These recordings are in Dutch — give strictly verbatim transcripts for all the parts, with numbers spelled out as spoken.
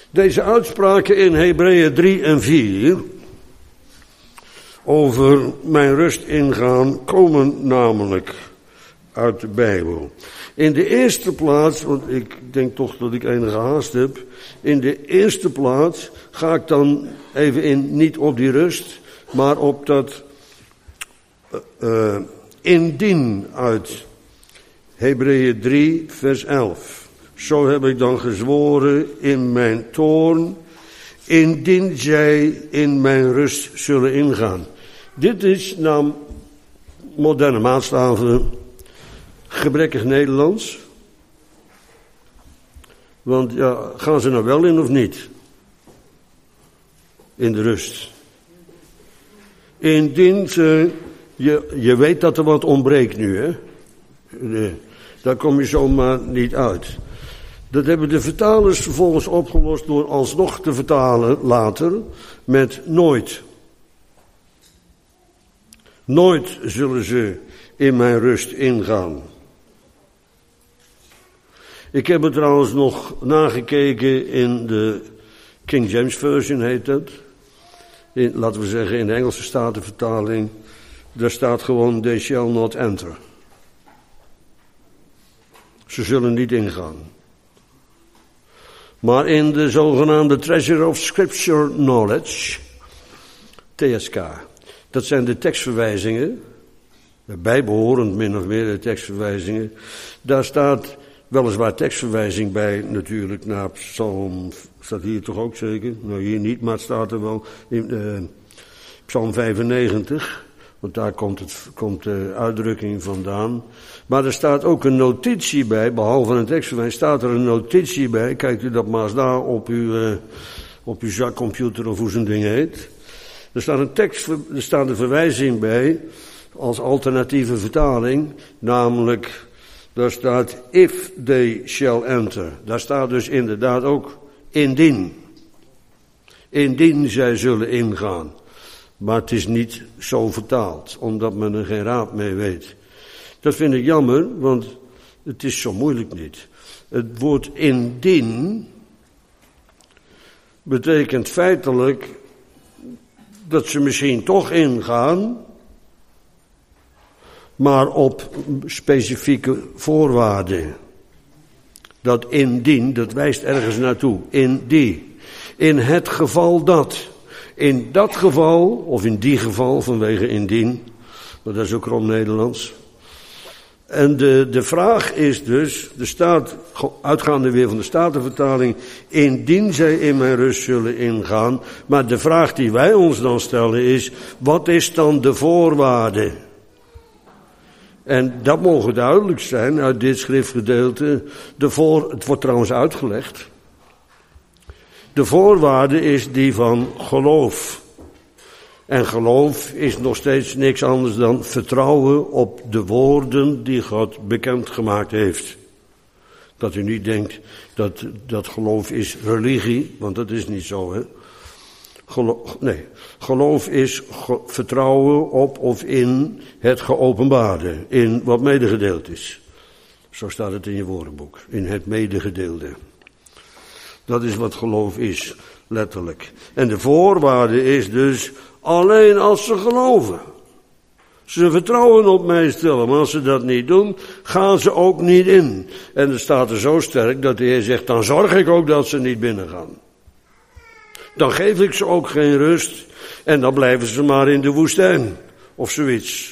Deze uitspraken in Hebreeën drie en vier over mijn rust ingaan komen namelijk uit de Bijbel. In de eerste plaats, want ik denk toch dat ik enige haast heb. In de eerste plaats ga ik dan even in, niet op die rust, maar op dat uh, indien uit Hebreeën drie vers elf. Zo heb ik dan gezworen in mijn toorn, indien zij in mijn rust zullen ingaan. Dit is naar moderne maatstaven gebrekkig Nederlands. Want ja, gaan ze nou wel in of niet? In de rust. Indien ze, je, je weet dat er wat ontbreekt nu, hè? Nee, daar kom je zomaar niet uit. Dat hebben de vertalers vervolgens opgelost door alsnog te vertalen later met nooit. Nooit zullen ze in mijn rust ingaan. Ik heb het trouwens nog nagekeken in de King James Version heet dat. In, laten we zeggen in de Engelse Statenvertaling. Daar staat gewoon they shall not enter. Ze zullen niet ingaan. Maar in de zogenaamde Treasure of Scripture Knowledge, T S K, dat zijn de tekstverwijzingen, bijbehorend min of meer de tekstverwijzingen, daar staat weliswaar tekstverwijzing bij natuurlijk naar Psalm, staat hier toch ook zeker? Nou hier niet, maar het staat er wel in uh, Psalm vijfennegentig, want daar komt, het, komt de uitdrukking vandaan. Maar er staat ook een notitie bij, behalve een tekstverwijzing, staat er een notitie bij. Kijkt u dat maar eens na op uw, uh, op uw zakcomputer of hoe zo'n ding heet. Er staat een tekst, er staat een verwijzing bij, als alternatieve vertaling, namelijk, daar staat if they shall enter. Daar staat dus inderdaad ook indien. Indien zij zullen ingaan. Maar het is niet zo vertaald, omdat men er geen raad mee weet. Dat vind ik jammer, want het is zo moeilijk niet. Het woord indien betekent feitelijk dat ze misschien toch ingaan, maar op specifieke voorwaarden. Dat indien, dat wijst ergens naartoe. In die. In het geval dat. In dat geval, of in die geval, vanwege indien. Maar dat is ook krom Nederlands. En de, de vraag is dus, er staat, uitgaande weer van de Statenvertaling, indien zij in mijn rust zullen ingaan. Maar de vraag die wij ons dan stellen is, wat is dan de voorwaarde? En dat mogen duidelijk zijn uit dit schriftgedeelte. De voor, het wordt trouwens uitgelegd. De voorwaarde is die van geloof. En geloof is nog steeds niks anders dan vertrouwen op de woorden die God bekendgemaakt heeft. Dat u niet denkt dat, dat geloof is religie, want dat is niet zo, hè. Geloof, nee, geloof is ge, vertrouwen op of in het geopenbaarde, in wat medegedeeld is. Zo staat het in je woordenboek, in het medegedeelde. Dat is wat geloof is, letterlijk. En de voorwaarde is dus alleen als ze geloven. Ze vertrouwen op mij stellen, maar als ze dat niet doen, gaan ze ook niet in. En er staat er zo sterk dat de Heer zegt, dan zorg ik ook dat ze niet binnen gaan. Dan geef ik ze ook geen rust en dan blijven ze maar in de woestijn of zoiets.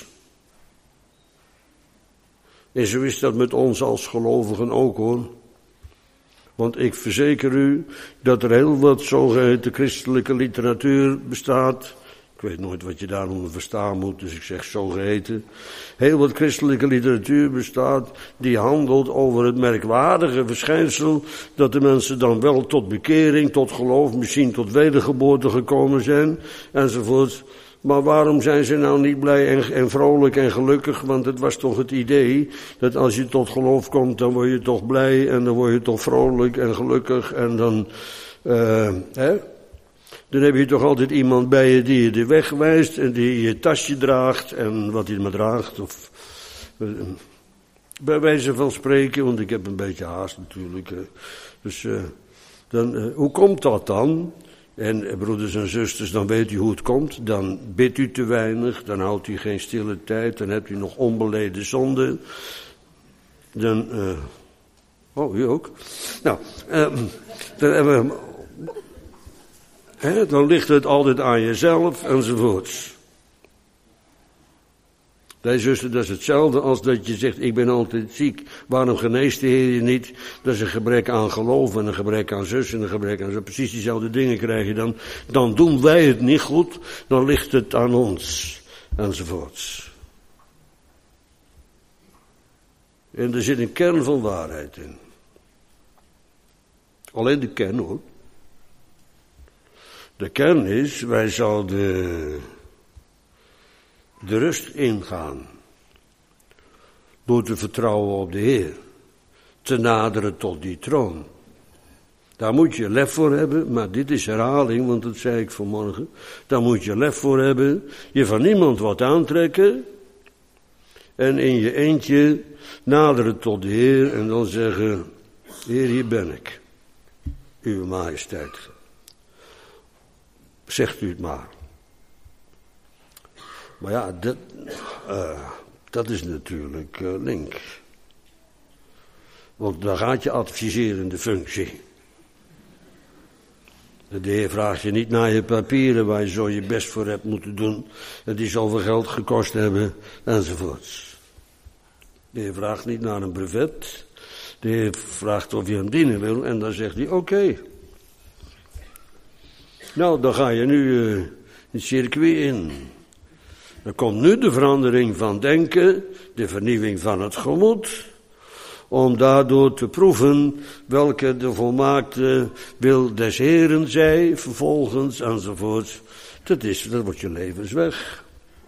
En zo is dat met ons als gelovigen ook, hoor. Want ik verzeker u dat er heel wat zogeheten christelijke literatuur bestaat. Ik weet nooit wat je daaronder verstaan moet, dus ik zeg zogeheten. Heel wat christelijke literatuur bestaat die handelt over het merkwaardige verschijnsel dat de mensen dan wel tot bekering, tot geloof, misschien tot wedergeboorte gekomen zijn, enzovoort. Maar waarom zijn ze nou niet blij en, en vrolijk en gelukkig? Want het was toch het idee dat als je tot geloof komt, dan word je toch blij en dan word je toch vrolijk en gelukkig en dan, uh, hè? Dan heb je toch altijd iemand bij je die je de weg wijst en die je tasje draagt en wat hij maar draagt. Of, uh, bij wijze van spreken, want ik heb een beetje haast natuurlijk. Uh, dus uh, Dan, uh, hoe komt dat dan? En uh, broeders en zusters, dan weet u hoe het komt. Dan bidt u te weinig, dan houdt u geen stille tijd, dan hebt u nog onbeleden zonde. Dan, uh, oh, u ook. Nou, uh, dan hebben we, hè, dan ligt het altijd aan jezelf enzovoorts. Nee, zuster, dat is hetzelfde als dat je zegt, ik ben altijd ziek. Waarom geneest de Heer je niet? Dat is een gebrek aan geloof en een gebrek aan zus en een gebrek aan zo. Precies diezelfde dingen krijg je dan. Dan doen wij het niet goed, dan ligt het aan ons. Enzovoorts. En er zit een kern van waarheid in. Alleen de kern hoor. De kern is, wij zouden de rust ingaan. Door te vertrouwen op de Heer. Te naderen tot die troon. Daar moet je lef voor hebben, maar dit is herhaling, want dat zei ik vanmorgen. Daar moet je lef voor hebben. Je van niemand wat aantrekken. En in je eentje naderen tot de Heer en dan zeggen, Heer, hier ben ik. Uw majesteit. Zegt u het maar. Maar ja, dat, uh, dat is natuurlijk uh, link. Want dan gaat je adviserende functie. De Heer vraagt je niet naar je papieren waar je zo je best voor hebt moeten doen. En die zoveel geld gekost hebben enzovoorts. De Heer vraagt niet naar een brevet. De Heer vraagt of je hem dienen wil en dan zegt hij oké. Okay. Nou, dan ga je nu uh, het circuit in. Er komt nu de verandering van denken, de vernieuwing van het gemoed, om daardoor te proeven welke de volmaakte wil des Heren zij, vervolgens enzovoort. Dat is, dat wordt je levensweg.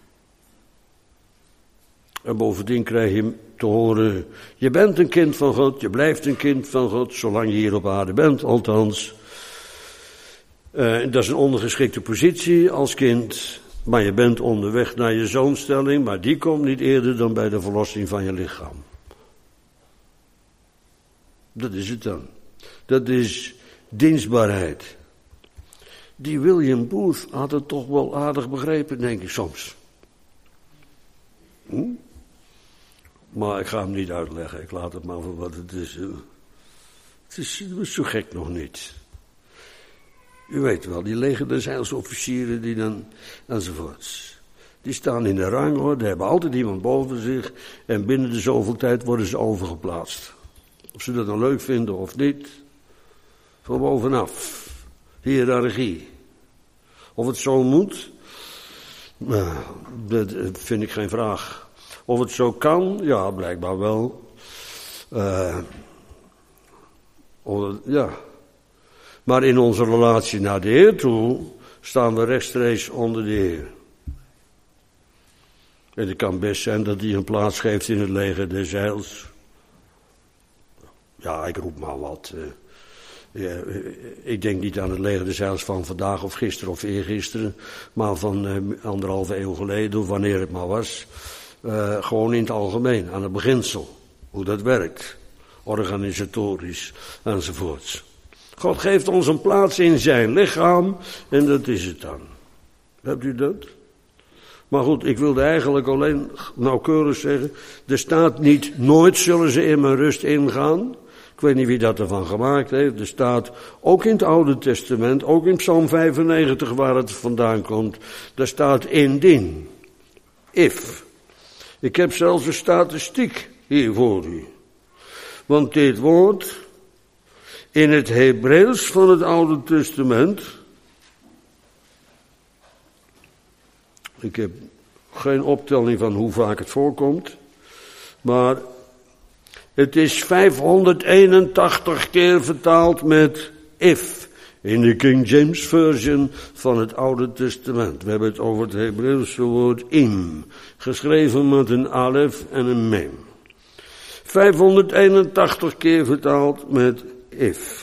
En bovendien krijg je te horen, je bent een kind van God, je blijft een kind van God, zolang je hier op aarde bent, althans. Uh, dat is een ondergeschikte positie als kind. Maar je bent onderweg naar je zoonstelling, maar die komt niet eerder dan bij de verlossing van je lichaam. Dat is het dan. Dat is dienstbaarheid. Die William Booth had het toch wel aardig begrepen, denk ik soms. Hm? Maar ik ga hem niet uitleggen, ik laat het maar voor wat het is. Het is, het is zo gek nog niet. U weet wel, die legerzeilsofficieren die dan, enzovoorts. Die staan in de rang hoor, die hebben altijd iemand boven zich. En binnen de zoveel tijd worden ze overgeplaatst. Of ze dat dan leuk vinden of niet. Van bovenaf. Hiërarchie. Of het zo moet, nou, dat vind ik geen vraag. Of het zo kan, ja, blijkbaar wel. Uh, of, ja. Maar in onze relatie naar de Heer toe staan we rechtstreeks onder de Heer. En het kan best zijn dat hij een plaats geeft in het leger des heils. Ja, ik roep maar wat. Ja, ik denk niet aan het leger des heils van vandaag of gisteren of eergisteren. Maar van uh, anderhalve eeuw geleden of wanneer het maar was. Uh, gewoon in het algemeen, aan het beginsel. Hoe dat werkt. Organisatorisch enzovoorts. God geeft ons een plaats in zijn lichaam en dat is het dan. Hebt u dat? Maar goed, ik wilde eigenlijk alleen nauwkeurig zeggen, er staat niet, nooit zullen ze in mijn rust ingaan. Ik weet niet wie dat ervan gemaakt heeft. Er staat, ook in het Oude Testament, ook in Psalm vijfennegentig waar het vandaan komt, daar staat indien. If. Ik heb zelfs een statistiek hier voor u. Want dit woord in het Hebreeuws van het Oude Testament, ik heb geen optelling van hoe vaak het voorkomt, maar het is vijfhonderdeenentachtig keer vertaald met if. In de King James Version van het Oude Testament. We hebben het over het Hebreeuwse woord im. Geschreven met een alef en een mem. vijfhonderdeenentachtig keer vertaald met if.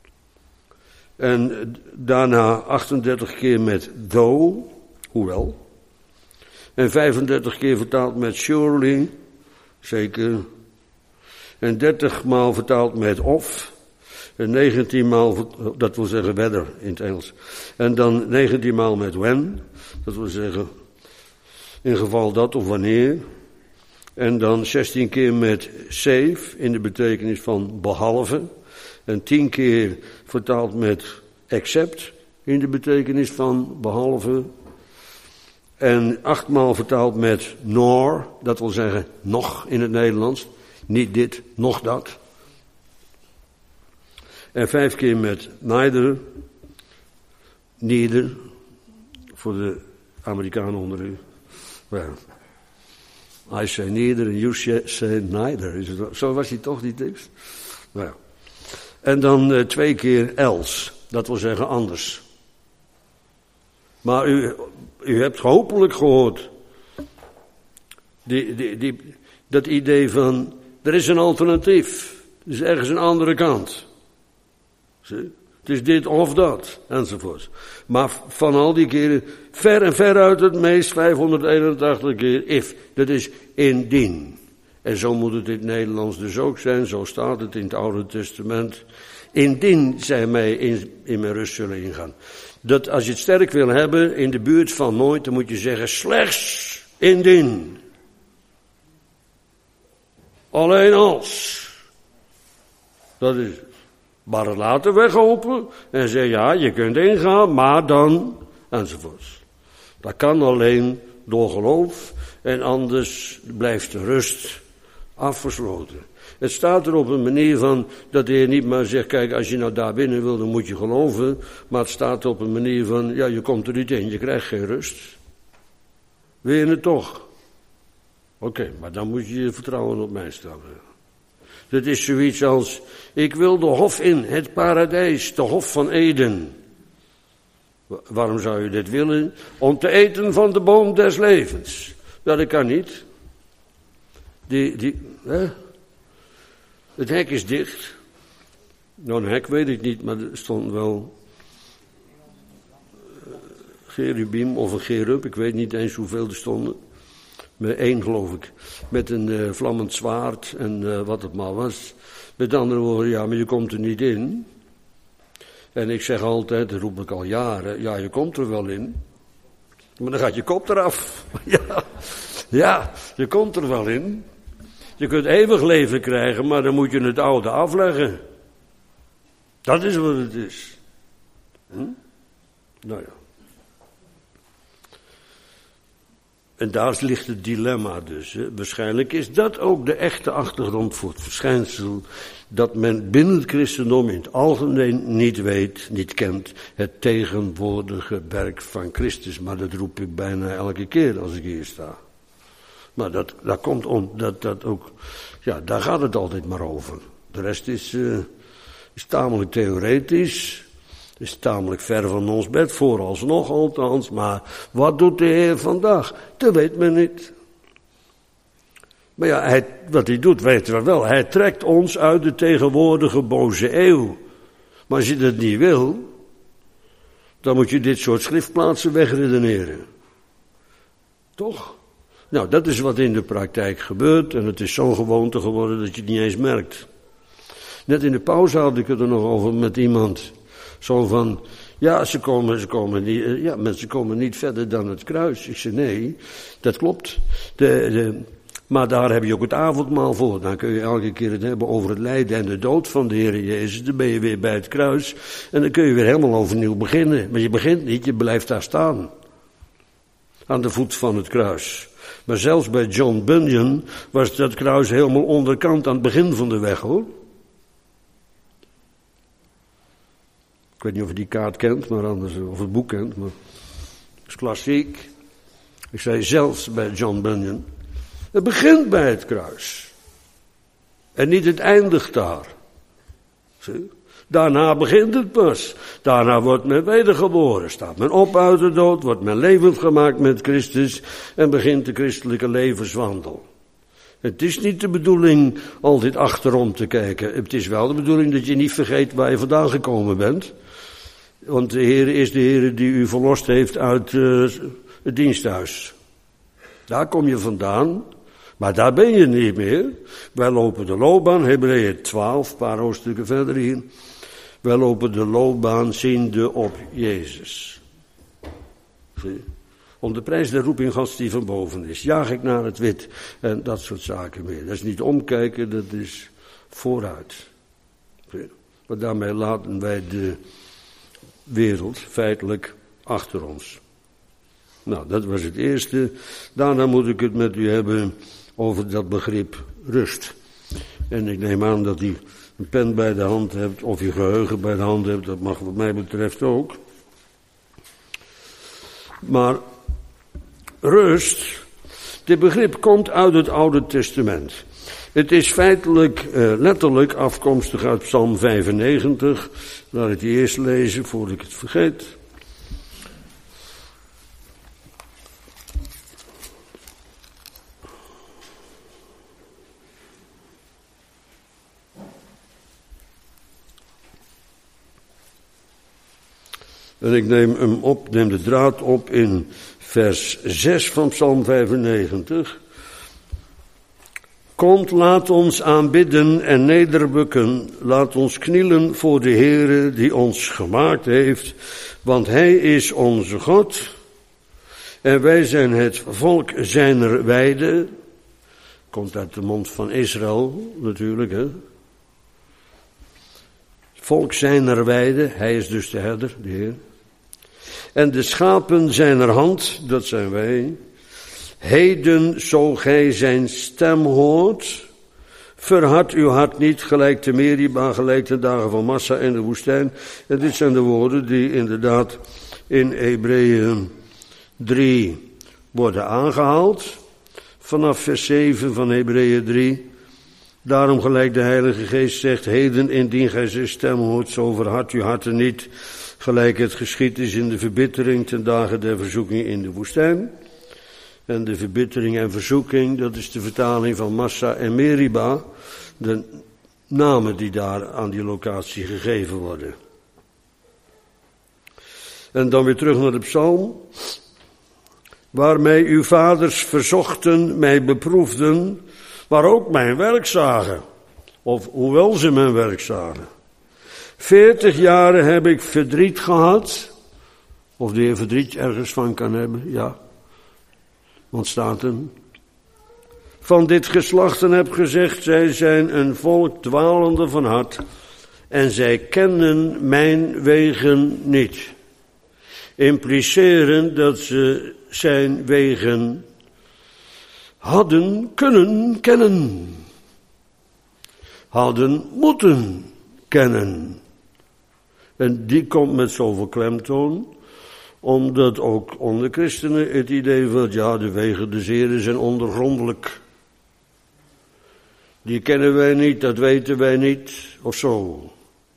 En daarna achtendertig keer met though. Hoewel. En vijfendertig keer vertaald met surely. Zeker. En dertig maal vertaald met of. En negentien maal, dat wil zeggen weather in het Engels. En dan negentien maal met when, dat wil zeggen in geval dat of wanneer. En dan zestien keer met save, in de betekenis van behalve. En tien keer vertaald met except, in de betekenis van behalve. En achtmaal vertaald met nor, dat wil zeggen nog in het Nederlands. Niet dit, nog dat. En vijf keer met neither, neither, voor de Amerikanen onder u. Well, I say neither and you say neither. Is het, zo was hij toch, die tekst? Well. En dan uh, twee keer else, dat wil zeggen anders. Maar u, u hebt hopelijk gehoord, die, die, die, dat idee van, er is een alternatief. Er is ergens een andere kant. Zie? Het is dit of dat, enzovoort. Maar van al die keren, ver en ver uit het meest, vijfhonderdeenentachtig keer, if. Dat is indien. En zo moet het in het Nederlands dus ook zijn, zo staat het in het Oude Testament. Indien zij mij in, in mijn rust zullen ingaan. Dat als je het sterk wil hebben, in de buurt van nooit, dan moet je zeggen, slechts indien. Alleen als. Dat is het. Maar het laten weglopen en zeggen, ja, je kunt ingaan, maar dan, enzovoort. Dat kan alleen door geloof en anders blijft de rust afgesloten. Het staat er op een manier van dat de Heer niet maar zegt, kijk, als je nou daar binnen wil, dan moet je geloven. Maar het staat op een manier van, ja, je komt er niet in, je krijgt geen rust. Wil je het toch? Oké, okay, maar dan moet je je vertrouwen op mij stellen. Dat is zoiets als, ik wil de hof in, het paradijs, de hof van Eden. Waarom zou je dit willen? Om te eten van de boom des levens. Ja, dat kan niet. Die, die, hè? Het hek is dicht. Nou, een hek weet ik niet, maar er stond wel uh, cherubim of een cherub, ik weet niet eens hoeveel er stonden. Met één, geloof ik. Met een uh, vlammend zwaard en uh, wat het maar was. Met andere woorden, ja, maar je komt er niet in. En ik zeg altijd, dat roep ik al jaren, ja, je komt er wel in. Maar dan gaat je kop eraf. ja, ja, je komt er wel in. Je kunt eeuwig leven krijgen, maar dan moet je het oude afleggen. Dat is wat het is. Hm? Nou ja. En daar ligt het dilemma dus. Hè. Waarschijnlijk is dat ook de echte achtergrond voor het verschijnsel dat men binnen het christendom in het algemeen niet weet, niet kent, het tegenwoordige werk van Christus. Maar dat roep ik bijna elke keer als ik hier sta. Maar dat, dat komt om, dat, dat ook, ja, daar gaat het altijd maar over. De rest is, uh, is tamelijk theoretisch. Is tamelijk ver van ons bed, vooralsnog althans. Maar wat doet de Heer vandaag? Dat weet men niet. Maar ja, hij, wat hij doet weten we wel. Hij trekt ons uit de tegenwoordige boze eeuw. Maar als je dat niet wil, dan moet je dit soort schriftplaatsen wegredeneren. Toch? Nou, dat is wat in de praktijk gebeurt. En het is zo'n gewoonte geworden dat je het niet eens merkt. Net in de pauze had ik het er nog over met iemand. Zo van, ja, ze komen, ze komen niet, ja, mensen komen niet verder dan het kruis. Ik zei, nee, dat klopt. De, de, maar daar heb je ook het avondmaal voor. Dan kun je elke keer het hebben over het lijden en de dood van de Heer Jezus. Dan ben je weer bij het kruis. En dan kun je weer helemaal overnieuw beginnen. Maar je begint niet, je blijft daar staan. Aan de voet van het kruis. Maar zelfs bij John Bunyan was dat kruis helemaal onderkant aan het begin van de weg, hoor. Ik weet niet of je die kaart kent, maar anders, of het boek kent, maar het is klassiek. Ik zei zelfs bij John Bunyan, het begint bij het kruis. En niet het eindigt daar. Zie? Daarna begint het pas. Daarna wordt men wedergeboren. Staat men op uit de dood, wordt men levend gemaakt met Christus en begint de christelijke levenswandel. Het is niet de bedoeling altijd achterom te kijken. Het is wel de bedoeling dat je niet vergeet waar je vandaan gekomen bent. Want de Heer is de Heer die u verlost heeft uit uh, het diensthuis. Daar kom je vandaan, maar daar ben je niet meer. Wij lopen de loopbaan, Hebreeën twaalf, een paar hoofdstukken verder hier. wel op de loopbaan ziende op Jezus. Zie? Om de prijs der roeping Gods die van boven is. Jaag ik naar het wit en dat soort zaken meer. Dat is niet omkijken, dat is vooruit. Zie? Maar daarmee laten wij de wereld feitelijk achter ons. Nou, dat was het eerste. Daarna moet ik het met u hebben over dat begrip rust. En ik neem aan dat u een pen bij de hand hebt, of je geheugen bij de hand hebt, dat mag wat mij betreft ook. Maar rust, dit begrip komt uit het Oude Testament. Het is feitelijk, uh, letterlijk afkomstig uit Psalm vijfennegentig. Laat ik die eerst lezen, voordat ik het vergeet. En ik neem hem op, neem de draad op in vers zes van Psalm vijfennegentig. Komt, laat ons aanbidden en nederbukken. Laat ons knielen voor de Heere die ons gemaakt heeft. Want Hij is onze God. En wij zijn het volk zijner weide. Komt uit de mond van Israël natuurlijk, hè. Volk zijner weide, Hij is dus de herder, de Heer. En de schapen zijner hand, dat zijn wij. Heden, zo gij zijn stem hoort, verhard uw hart niet, gelijk te Meriba, gelijk de dagen van Massa in de woestijn. En dit zijn de woorden die inderdaad in Hebreeën drie worden aangehaald. Vanaf vers zeven van Hebreeën drie. Daarom gelijk de Heilige Geest zegt, heden indien gij zijn stem hoort, zo verhard uw harten niet, gelijk het geschied is in de verbittering ten dagen der verzoeking in de woestijn. En de verbittering en verzoeking, dat is de vertaling van Massa en Meriba, de namen die daar aan die locatie gegeven worden. En dan weer terug naar de psalm. Waarmee uw vaders verzochten, mij beproefden, maar ook mijn werk zagen. Of hoewel ze mijn werk zagen. Veertig jaren heb ik verdriet gehad. Of de Heer verdriet ergens van kan hebben, ja. Want staat er. Van dit geslacht en heb gezegd, zij zijn een volk dwalende van hart. En zij kennen mijn wegen niet. Impliceren dat ze zijn wegen hadden kunnen kennen. Hadden moeten kennen. En die komt met zoveel klemtoon, omdat ook onder christenen het idee wordt, ja, de wegen des Heren zijn ondergrondelijk. Die kennen wij niet, dat weten wij niet, of zo.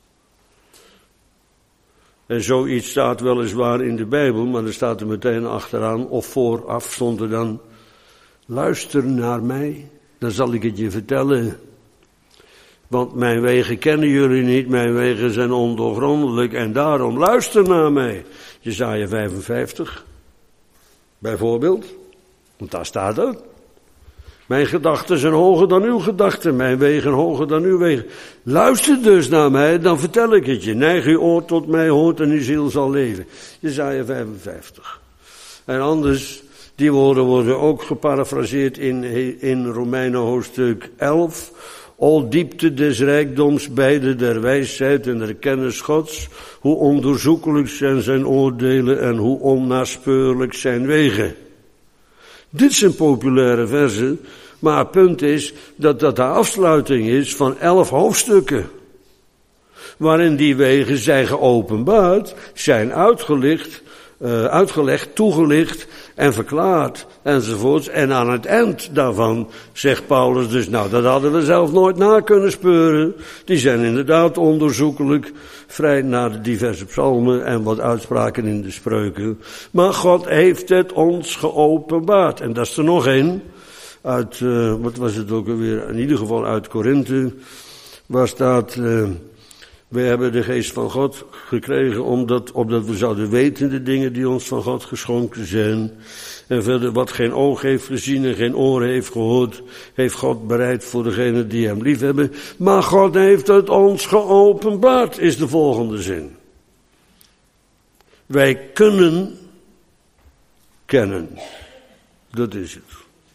En zoiets staat weliswaar in de Bijbel, maar er staat er meteen achteraan, of vooraf stond er dan, luister naar mij, dan zal ik het je vertellen. Want mijn wegen kennen jullie niet, mijn wegen zijn ondoorgrondelijk en daarom luister naar mij. Jesaja vijfenvijftig, bijvoorbeeld, want daar staat het. Mijn gedachten zijn hoger dan uw gedachten, mijn wegen hoger dan uw wegen. Luister dus naar mij, dan vertel ik het je. Neig uw oor tot mij, hoort en uw ziel zal leven. Jesaja vijfenvijftig. En anders, die woorden worden ook geparafraseerd in, in Romeinen hoofdstuk elf. O diepte des rijkdoms, beide der wijsheid en der kennis Gods, hoe onderzoekelijk zijn zijn oordelen en hoe onnaspeurlijk zijn wegen. Dit zijn populaire verzen, maar het punt is dat dat de afsluiting is van elf hoofdstukken. Waarin die wegen zijn geopenbaard, zijn uitgelicht, uh, uitgelegd, toegelicht en verklaard enzovoorts. En aan het eind daarvan zegt Paulus dus, nou dat hadden we zelf nooit na kunnen speuren. Die zijn inderdaad onderzoekelijk, vrij naar de diverse psalmen en wat uitspraken in de spreuken. Maar God heeft het ons geopenbaard. En dat is er nog één, uit, uh, wat was het ook alweer, in ieder geval uit Korinthe, waar staat, uh, We hebben de geest van God gekregen omdat, omdat we zouden weten de dingen die ons van God geschonken zijn. En verder wat geen oog heeft gezien en geen oren heeft gehoord, heeft God bereid voor degenen die hem lief hebben. Maar God heeft het ons geopenbaard, is de volgende zin. Wij kunnen kennen. Dat is het.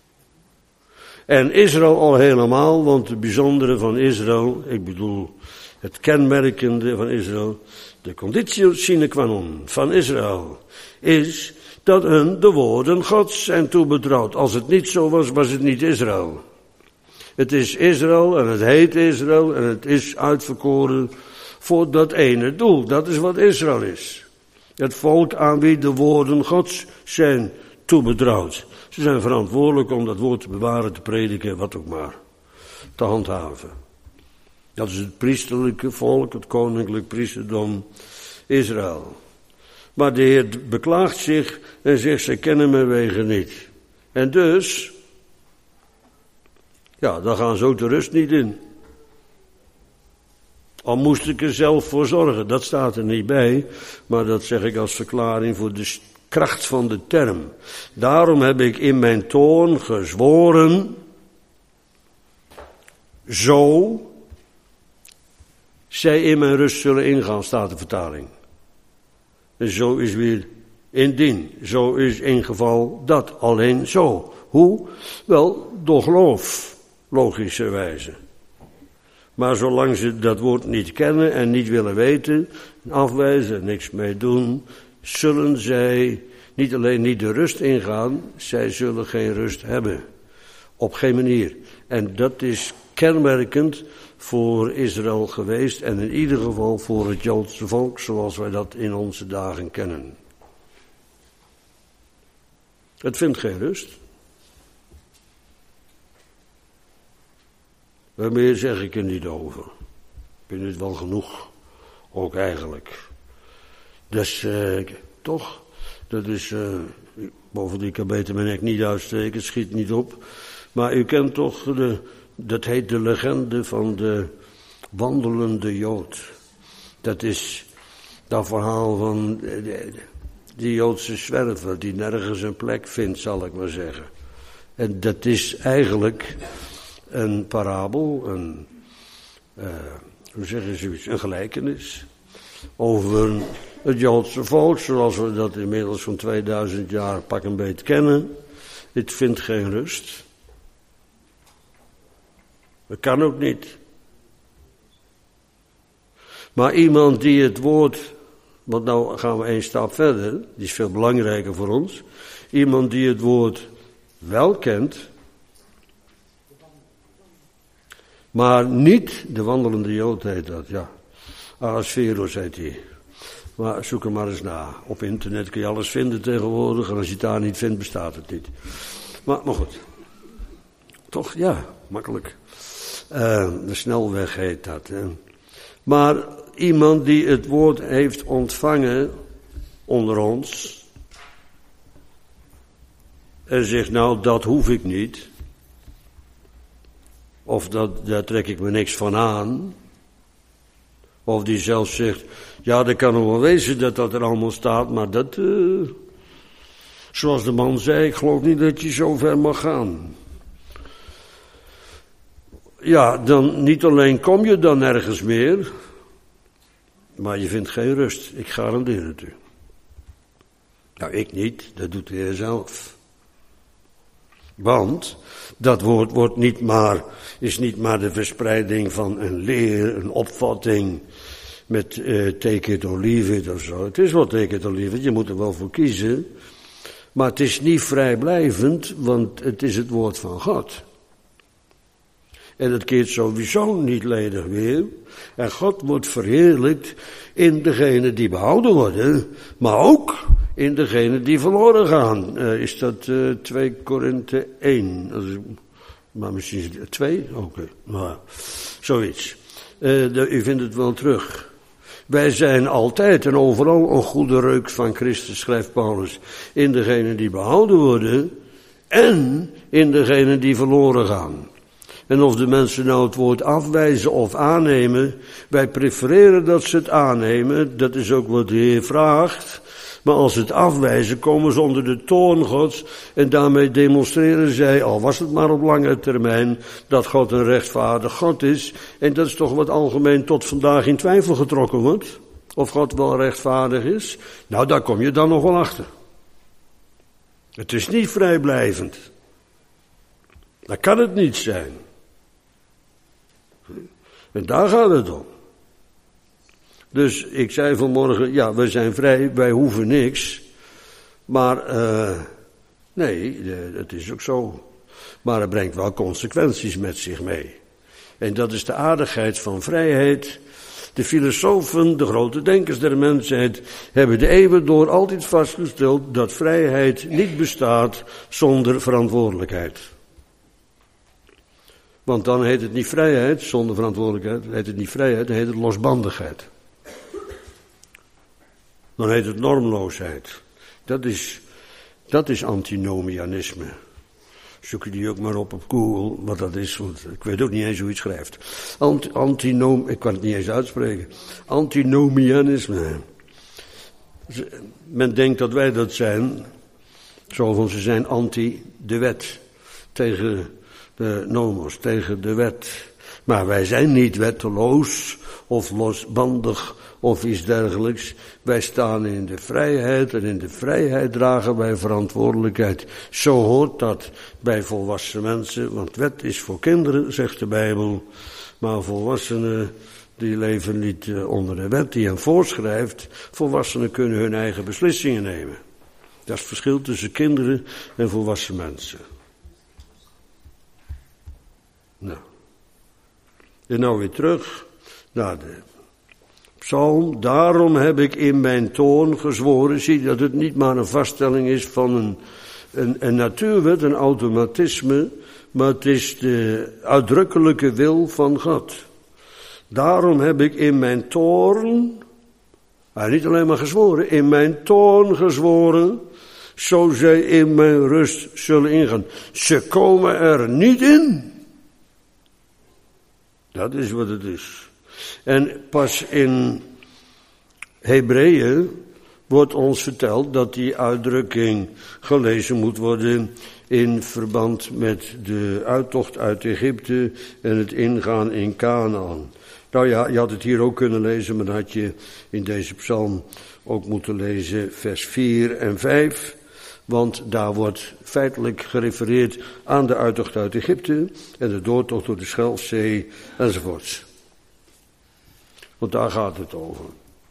En Israël al helemaal, want het bijzondere van Israël, ik bedoel het kenmerkende van Israël, de conditio sine qua non van Israël, is dat hun de woorden Gods zijn toebetrouwd. Als het niet zo was, was het niet Israël. Het is Israël en het heet Israël en het is uitverkoren voor dat ene doel. Dat is wat Israël is. Het volk aan wie de woorden Gods zijn toebetrouwd. Ze zijn verantwoordelijk om dat woord te bewaren, te prediken, wat ook maar. Te handhaven. Dat is het priesterlijke volk, het koninklijk priesterdom Israël. Maar de Heer beklaagt zich en zegt, zij kennen mijn wegen niet. En dus, ja, dan gaan ze ook de rust niet in. Al moest ik er zelf voor zorgen, dat staat er niet bij, maar dat zeg ik als verklaring voor de kracht van de term. Daarom heb ik in mijn toorn gezworen, zo zij in mijn rust zullen ingaan, staat de vertaling. En zo is weer indien, zo is in geval dat, alleen zo. Hoe? Wel, door geloof, logischerwijze. Maar zolang ze dat woord niet kennen en niet willen weten, afwijzen, niks mee doen, zullen zij niet alleen niet de rust ingaan, zij zullen geen rust hebben. Op geen manier. En dat is kenmerkend voor Israël geweest en in ieder geval voor het Joodse volk zoals wij dat in onze dagen kennen. Het vindt geen rust. Maar meer zeg ik er niet over. Ik vind het wel genoeg, ook eigenlijk. Dus eh, toch, dat is, uh, bovendien kan beter mijn nek niet uitsteken, het schiet niet op. Maar u kent toch, de, dat heet de legende van de wandelende Jood. Dat is dat verhaal van de, die Joodse zwerver die nergens een plek vindt, zal ik maar zeggen. En dat is eigenlijk een parabel, een, uh, hoe zeggen ze iets, een gelijkenis over het Joodse volk, zoals we dat inmiddels van tweeduizend jaar pak een beetje kennen. Het vindt geen rust. Dat kan ook niet. Maar iemand die het woord, want nou gaan we één stap verder, die is veel belangrijker voor ons. Iemand die het woord wel kent, maar niet, de wandelende Jood heet dat, ja. Ahasverus heet hij. Maar zoek er maar eens na. Op internet kun je alles vinden tegenwoordig. En als je het daar niet vindt, bestaat het niet. Maar, maar goed. Toch, ja, makkelijk. Uh, de snelweg heet dat. Hè. Maar iemand die het woord heeft ontvangen onder ons. En zegt, nou, dat hoef ik niet. Of dat, daar trek ik me niks van aan. Of die zelfs zegt, ja, dat kan nog wel wezen dat dat er allemaal staat, maar dat, uh, zoals de man zei, ik geloof niet dat je zo ver mag gaan. Ja, dan niet alleen kom je dan nergens meer, maar je vindt geen rust. Ik garandeer het u. Nou, ik niet, dat doet de Heer zelf. Want dat woord wordt niet maar, is niet maar de verspreiding van een leer, een opvatting met uh, take it or leave it of zo. Het is wel take it or leave it, je moet er wel voor kiezen. Maar het is niet vrijblijvend, want het is het woord van God. En het keert sowieso niet ledig weer. En God wordt verheerlijkt in degenen die behouden worden, maar ook in degenen die verloren gaan. Uh, is dat uh, twee Korinthe één? Also, maar misschien twee? Oké, okay. Maar zoiets. Uh, de, u vindt het wel terug. Wij zijn altijd en overal een goede reuk van Christus, schrijft Paulus. In degenen die behouden worden en in degenen die verloren gaan. En of de mensen nou het woord afwijzen of aannemen, wij prefereren dat ze het aannemen, dat is ook wat de Heer vraagt. Maar als ze het afwijzen, komen ze onder de toorn Gods en daarmee demonstreren zij, al was het maar op lange termijn, dat God een rechtvaardig God is. En dat is toch wat algemeen tot vandaag in twijfel getrokken wordt. Of God wel rechtvaardig is. Nou, daar kom je dan nog wel achter. Het is niet vrijblijvend. Dat kan het niet zijn. En daar gaat het om. Dus ik zei vanmorgen, ja, we zijn vrij, wij hoeven niks. Maar, uh, nee, het is ook zo. Maar het brengt wel consequenties met zich mee. En dat is de aardigheid van vrijheid. De filosofen, de grote denkers der mensheid, hebben de eeuwen door altijd vastgesteld dat vrijheid niet bestaat zonder verantwoordelijkheid. Want dan heet het niet vrijheid zonder verantwoordelijkheid, dan heet het niet vrijheid, dan heet het losbandigheid. Dan heet het normloosheid. Dat is, dat is antinomianisme. Zoek je die ook maar op op Google, wat dat is, want ik weet ook niet eens hoe je het schrijft. Ant, antinom, ik kan het niet eens uitspreken. Antinomianisme. Men denkt dat wij dat zijn, zo van ze zijn anti de wet. Tegen de nomos, tegen de wet. Maar wij zijn niet wetteloos of losbandig of iets dergelijks. Wij staan in de vrijheid en in de vrijheid dragen wij verantwoordelijkheid. Zo hoort dat bij volwassen mensen, want wet is voor kinderen, zegt de Bijbel. Maar volwassenen, die leven niet onder de wet die hen voorschrijft. Volwassenen kunnen hun eigen beslissingen nemen. Dat is het verschil tussen kinderen en volwassen mensen. Nou. En nou weer terug naar de psalm. Daarom heb ik in mijn toorn gezworen. Zie dat het niet maar een vaststelling is van een, een, een natuurwet, een automatisme. Maar het is de uitdrukkelijke wil van God. Daarom heb ik in mijn toorn, maar niet alleen maar gezworen, in mijn toorn gezworen, zo zij in mijn rust zullen ingaan. Ze komen er niet in. Dat is wat het is. En pas in Hebreeën wordt ons verteld dat die uitdrukking gelezen moet worden in verband met de uittocht uit Egypte en het ingaan in Kanaan. Nou ja, je had het hier ook kunnen lezen, maar dan had je in deze psalm ook moeten lezen vers vier en vijf. Want daar wordt feitelijk gerefereerd aan de uittocht uit Egypte en de doortocht door de Schelfzee enzovoorts. Want daar gaat het over.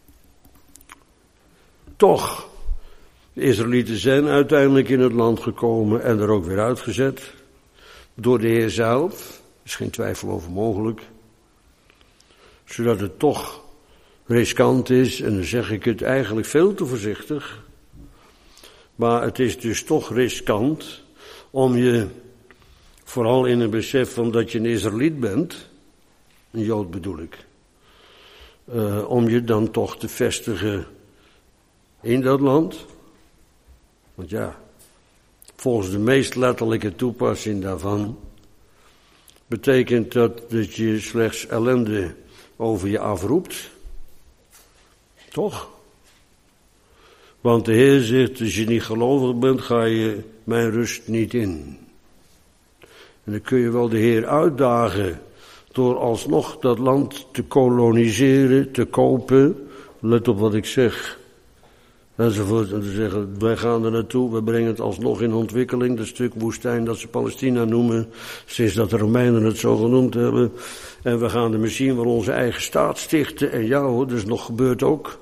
Toch, de Israëlieten zijn uiteindelijk in het land gekomen en er ook weer uitgezet. Door de Heer zelf, er is geen twijfel over mogelijk. Zodat het toch riskant is, en dan zeg ik het eigenlijk veel te voorzichtig. Maar het is dus toch riskant om je, vooral in een besef van dat je een Israëliet bent, een Jood bedoel ik, uh, om je dan toch te vestigen in dat land. Want ja, volgens de meest letterlijke toepassing daarvan betekent dat dat je slechts ellende over je afroept. Toch? Want de Heer zegt, als je niet gelovig bent, ga je mijn rust niet in. En dan kun je wel de Heer uitdagen door alsnog dat land te koloniseren, te kopen. Let op wat ik zeg. Enzovoort. En te zeggen, wij gaan er naartoe, we brengen het alsnog in ontwikkeling. Dat stuk woestijn dat ze Palestina noemen, sinds dat de Romeinen het zo genoemd hebben. En we gaan er misschien wel onze eigen staat stichten. En ja hoor, dat is nog gebeurd ook.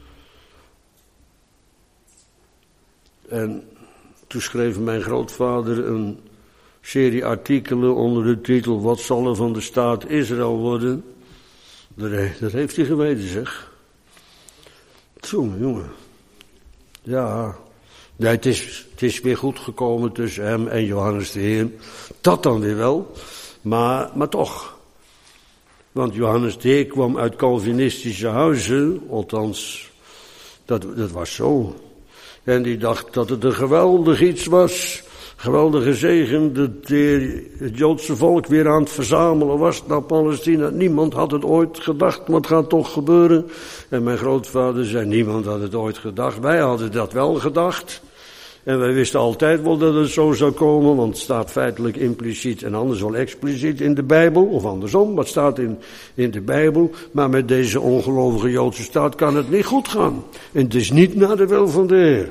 En toen schreef mijn grootvader een serie artikelen onder de titel Wat zal er van de staat Israël worden? Dat heeft hij geweten, zeg. Jongen, jongen. Ja, ja het, is, het is weer goed gekomen tussen hem en Johannes de Heer. Dat dan weer wel, maar, maar toch. Want Johannes de Heer kwam uit Calvinistische huizen, althans, dat, dat was zo. En die dacht dat het een geweldig iets was, geweldige zegen dat het Joodse volk weer aan het verzamelen was naar Palestina. Niemand had het ooit gedacht, maar het gaat toch gebeuren. En mijn grootvader zei, niemand had het ooit gedacht. Wij hadden dat wel gedacht. En wij wisten altijd wel dat het zo zou komen, want het staat feitelijk impliciet en anders wel expliciet in de Bijbel, of andersom, maar het staat in, in de Bijbel. Maar met deze ongelovige Joodse staat kan het niet goed gaan. En het is niet naar de wil van de Heer.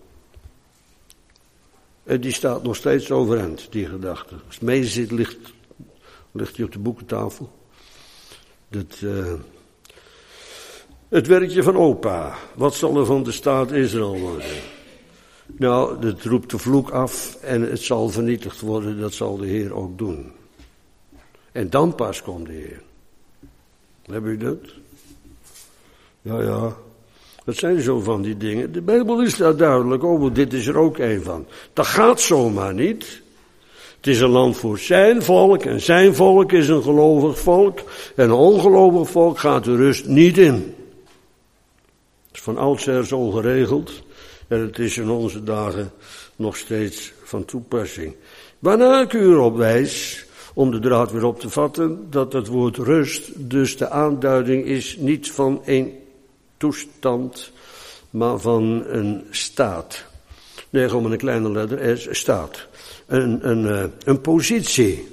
En die staat nog steeds overeind, die gedachte. Als het mee zit, ligt, ligt die op de boekentafel. Dat, uh, het werkje van opa. Wat zal er van de staat Israël worden? Nou, dat roept de vloek af en het zal vernietigd worden. Dat zal de Heer ook doen. En dan pas komt de Heer. Hebben u dat? Ja, ja. Dat zijn zo van die dingen. De Bijbel is daar duidelijk over. Dit is er ook een van. Dat gaat zomaar niet. Het is een land voor zijn volk. En zijn volk is een gelovig volk. En een ongelovig volk gaat de rust niet in. Het is van oudsher zo geregeld. En het is in onze dagen nog steeds van toepassing. Waarna ik u erop wijs, om de draad weer op te vatten, dat het woord rust dus de aanduiding is niet van een toestand, maar van een staat. Nee, gewoon met een kleine letter S, staat. Een, een, een positie.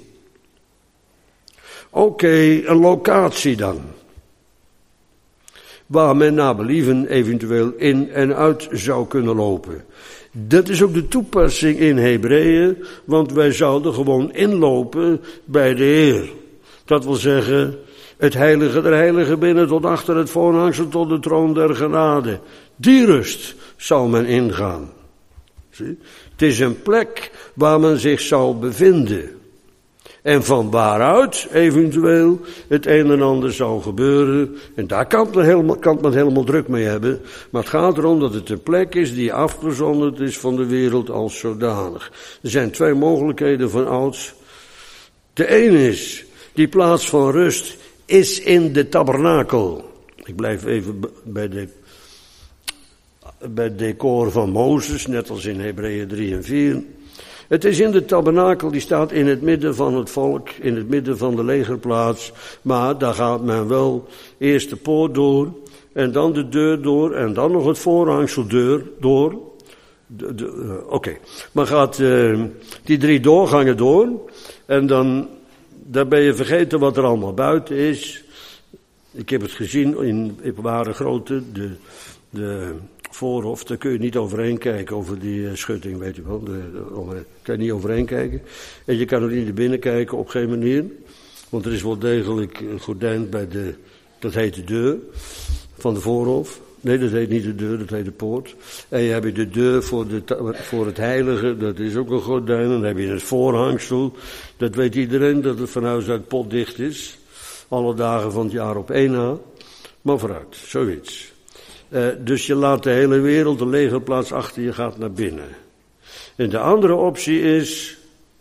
Oké, okay, een locatie dan. Waar men naar believen eventueel in en uit zou kunnen lopen. Dat is ook de toepassing in Hebreeën, want wij zouden gewoon inlopen bij de Heer. Dat wil zeggen, het heilige der heiligen binnen tot achter het voorhangsel tot de troon der genade. Die rust zal men ingaan. Zie? Het is een plek waar men zich zal bevinden. En van waaruit eventueel het een en ander zou gebeuren. En daar kan men, helemaal, kan men helemaal druk mee hebben. Maar het gaat erom dat het een plek is die afgezonderd is van de wereld als zodanig. Er zijn twee mogelijkheden van ouds. De ene is, die plaats van rust is in de tabernakel. Ik blijf even bij, de, bij het decor van Mozes, net als in Hebreeën drie en vier. Het is in de tabernakel, die staat in het midden van het volk, in het midden van de legerplaats. Maar daar gaat men wel eerst de poort door, en dan de deur door, en dan nog het voorhangseldeur door. De, de, uh, Oké, okay. Men gaat uh, die drie doorgangen door, en dan, dan ben je vergeten wat er allemaal buiten is. Ik heb het gezien in, in ware grootte, de... de voorhof, daar kun je niet overheen kijken over die uh, schutting, weet je wel. Daar kan je niet overheen kijken. En je kan ook niet naar binnen kijken op geen manier. Want er is wel degelijk een gordijn bij de, dat heet de deur van de voorhof. Nee, dat heet niet de deur, dat heet de poort. En je hebt de deur voor, de, voor het heilige, dat is ook een gordijn. Dan heb je het voorhangsel, dat weet iedereen dat het van huis uit potdicht is. Alle dagen van het jaar op één na. Maar vooruit, zoiets. Uh, dus je laat de hele wereld, de legerplaats achter je, gaat naar binnen. En de andere optie is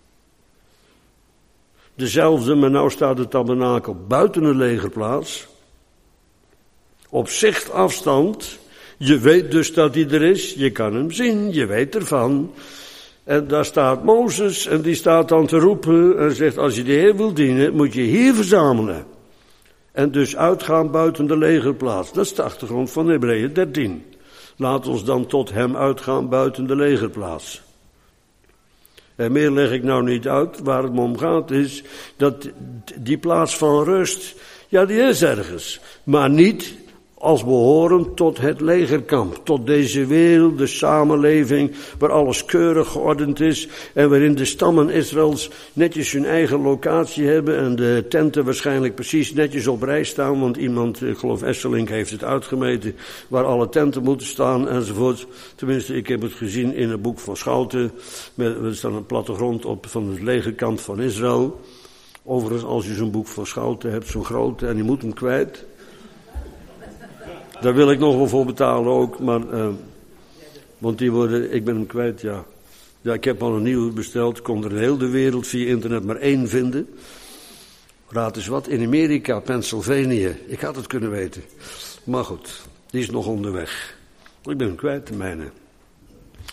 dezelfde, maar nou staat de tabernakel buiten de legerplaats. Op zichtafstand. Je weet dus dat hij er is, je kan hem zien, je weet ervan. En daar staat Mozes en die staat dan te roepen en zegt, als je de Heer wil dienen, moet je hier verzamelen. En dus uitgaan buiten de legerplaats. Dat is de achtergrond van Hebreeën dertien. Laat ons dan tot hem uitgaan buiten de legerplaats. En meer leg ik nou niet uit. Waar het me om gaat is dat die plaats van rust, ja, die is ergens. Maar niet als behorend tot het legerkamp. Tot deze wereld, de samenleving, waar alles keurig geordend is. En waarin de stammen Israëls netjes hun eigen locatie hebben. En de tenten waarschijnlijk precies netjes op rij staan. Want iemand, ik geloof Esselink, heeft het uitgemeten. Waar alle tenten moeten staan enzovoort. Tenminste, ik heb het gezien in het boek van Schouten. Met, er staat een plattegrond op van het legerkamp van Israël. Overigens, als je zo'n boek van Schouten hebt, zo'n grote, en je moet hem kwijt. Daar wil ik nog wel voor betalen ook, maar, uh, want die worden, ik ben hem kwijt, ja. Ja, ik heb al een nieuwe besteld, kon er in heel de wereld via internet maar één vinden. Raad eens wat, in Amerika, Pennsylvania, ik had het kunnen weten. Maar goed, die is nog onderweg. Ik ben hem kwijt, de mijne.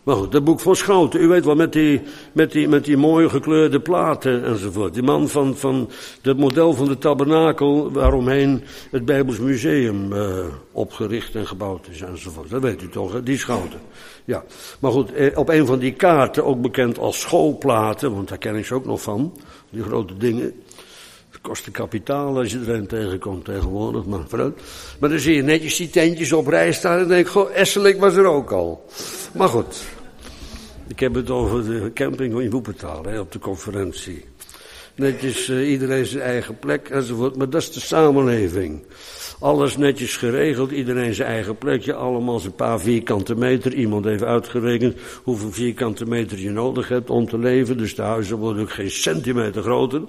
Maar goed, dat boek van Schouten, u weet wel, met die, met die, met die mooie gekleurde platen enzovoort. Die man van, van het model van de tabernakel, waaromheen het Bijbels Museum uh, opgericht en gebouwd is enzovoort. Dat weet u toch, hè? Die Schouten. Ja, maar goed, op een van die kaarten, ook bekend als schoolplaten, want daar ken ik ze ook nog van, die grote dingen. Het kost een kapitaal als je er een tegenkomt tegenwoordig, maar vooruit. Maar dan zie je netjes die tentjes op rij staan en denk ik, goh, Esselik was er ook al. Maar goed, ik heb het over de camping in Woepetaal, hè, op de conferentie. Netjes, uh, iedereen zijn eigen plek enzovoort, maar dat is de samenleving. Alles netjes geregeld, iedereen zijn eigen plekje, allemaal zijn paar vierkante meter. Iemand heeft uitgerekend hoeveel vierkante meter je nodig hebt om te leven, dus de huizen worden ook geen centimeter groter.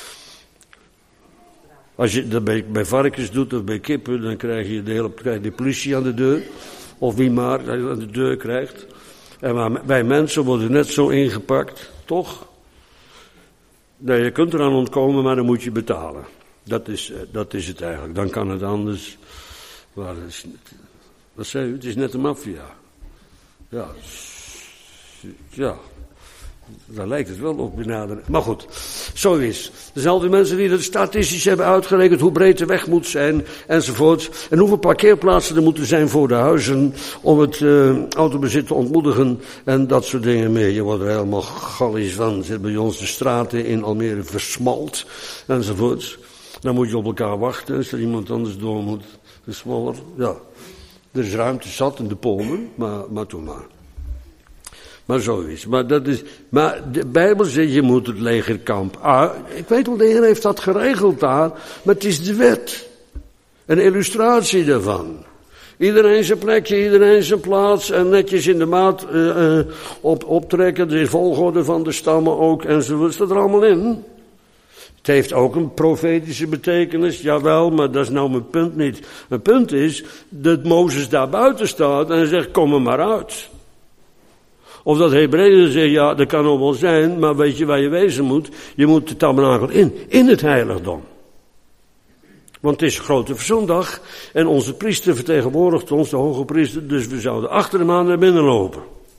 Als je dat bij, bij varkens doet of bij kippen, dan krijg je de hele krijg je de politie aan de deur. Of wie maar aan de deur krijgt. En maar wij mensen worden net zo ingepakt, toch? Nee, je kunt eraan ontkomen, maar dan moet je betalen. Dat is, dat is het eigenlijk. Dan kan het anders. Maar het is, wat zei u? Het is net een maffia. Ja. Ja. Daar lijkt het wel op benaderen. Maar goed, zo is. Er zijn altijd mensen die dat statistisch hebben uitgerekend hoe breed de weg moet zijn enzovoort. En hoeveel parkeerplaatsen er moeten zijn voor de huizen om het uh, autobezit te ontmoedigen en dat soort dingen meer. Je wordt er helemaal gallisch van. Zit bij ons de straten in Almere versmalt enzovoort. Dan moet je op elkaar wachten als er iemand anders door moet. Versmaller. Ja, er is ruimte zat in de polder, maar, maar toen maar. Maar zo is. Maar dat is, maar de Bijbel zegt, je moet het legerkamp. Ah, ik weet wel, de Heer heeft dat geregeld daar, maar het is de wet. Een illustratie daarvan. Iedereen zijn plekje, iedereen zijn plaats en netjes in de maat uh, uh, op, optrekken. De volgorde van de stammen ook enzovoort. Staat er allemaal in. Het heeft ook een profetische betekenis, jawel, maar dat is nou mijn punt niet. Mijn punt is dat Mozes daar buiten staat en zegt, kom er maar uit. Of dat Hebreeën zegt, ja, dat kan ook wel zijn, maar weet je waar je wezen moet? Je moet de tabernakel in, in het heiligdom. Want het is grote verzondag en onze priester vertegenwoordigt ons, de hoge priester, dus we zouden achter hem aan naar binnen lopen.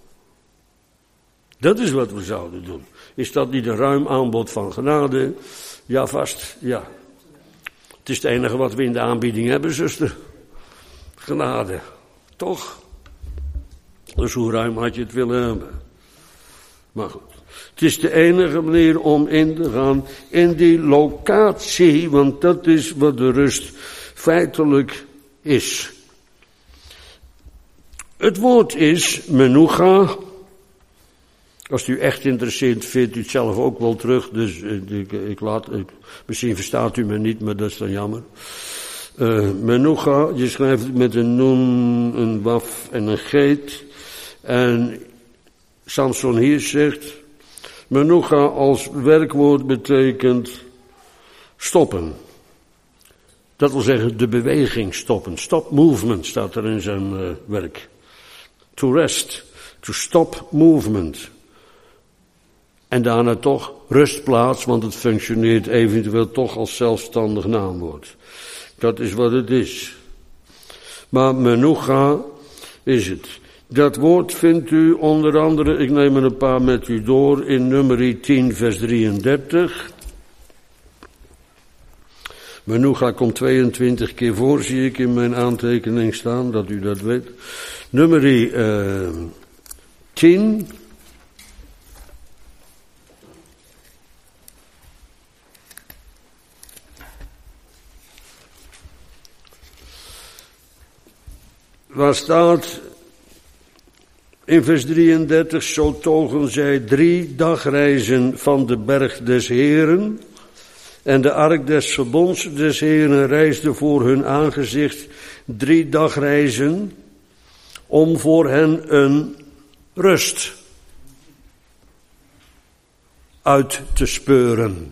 Dat is wat we zouden doen. Is dat niet een ruim aanbod van genade? Ja, vast, ja. Het is het enige wat we in de aanbieding hebben, zuster. Genade, toch? Dus hoe ruim had je het willen hebben? Maar goed. Het is de enige manier om in te gaan in die locatie, want dat is wat de rust feitelijk is. Het woord is menucha. Als u echt interesseert, vindt u het zelf ook wel terug, dus ik, ik laat, ik, misschien verstaat u me niet, maar dat is dan jammer. Uh, menucha, je schrijft het met een nun, een waf en een geet. En Samson hier zegt, menucha als werkwoord betekent stoppen. Dat wil zeggen de beweging stoppen. Stop movement staat er in zijn uh, werk. To rest, to stop movement. En daarna toch rustplaats, want het functioneert eventueel toch als zelfstandig naamwoord. Dat is wat het is. Maar menucha is het. Dat woord vindt u onder andere, ik neem er een paar met u door, in Numeri tien vers drieëndertig. Menucha komt tweeëntwintig keer voor, zie ik in mijn aantekening staan, dat u dat weet. Numeri uh, tien. Waar staat in vers drieëndertig, zo togen zij drie dagreizen van de berg des Heren. En de ark des verbonds des Heren reisde voor hun aangezicht drie dagreizen om voor hen een rust uit te speuren.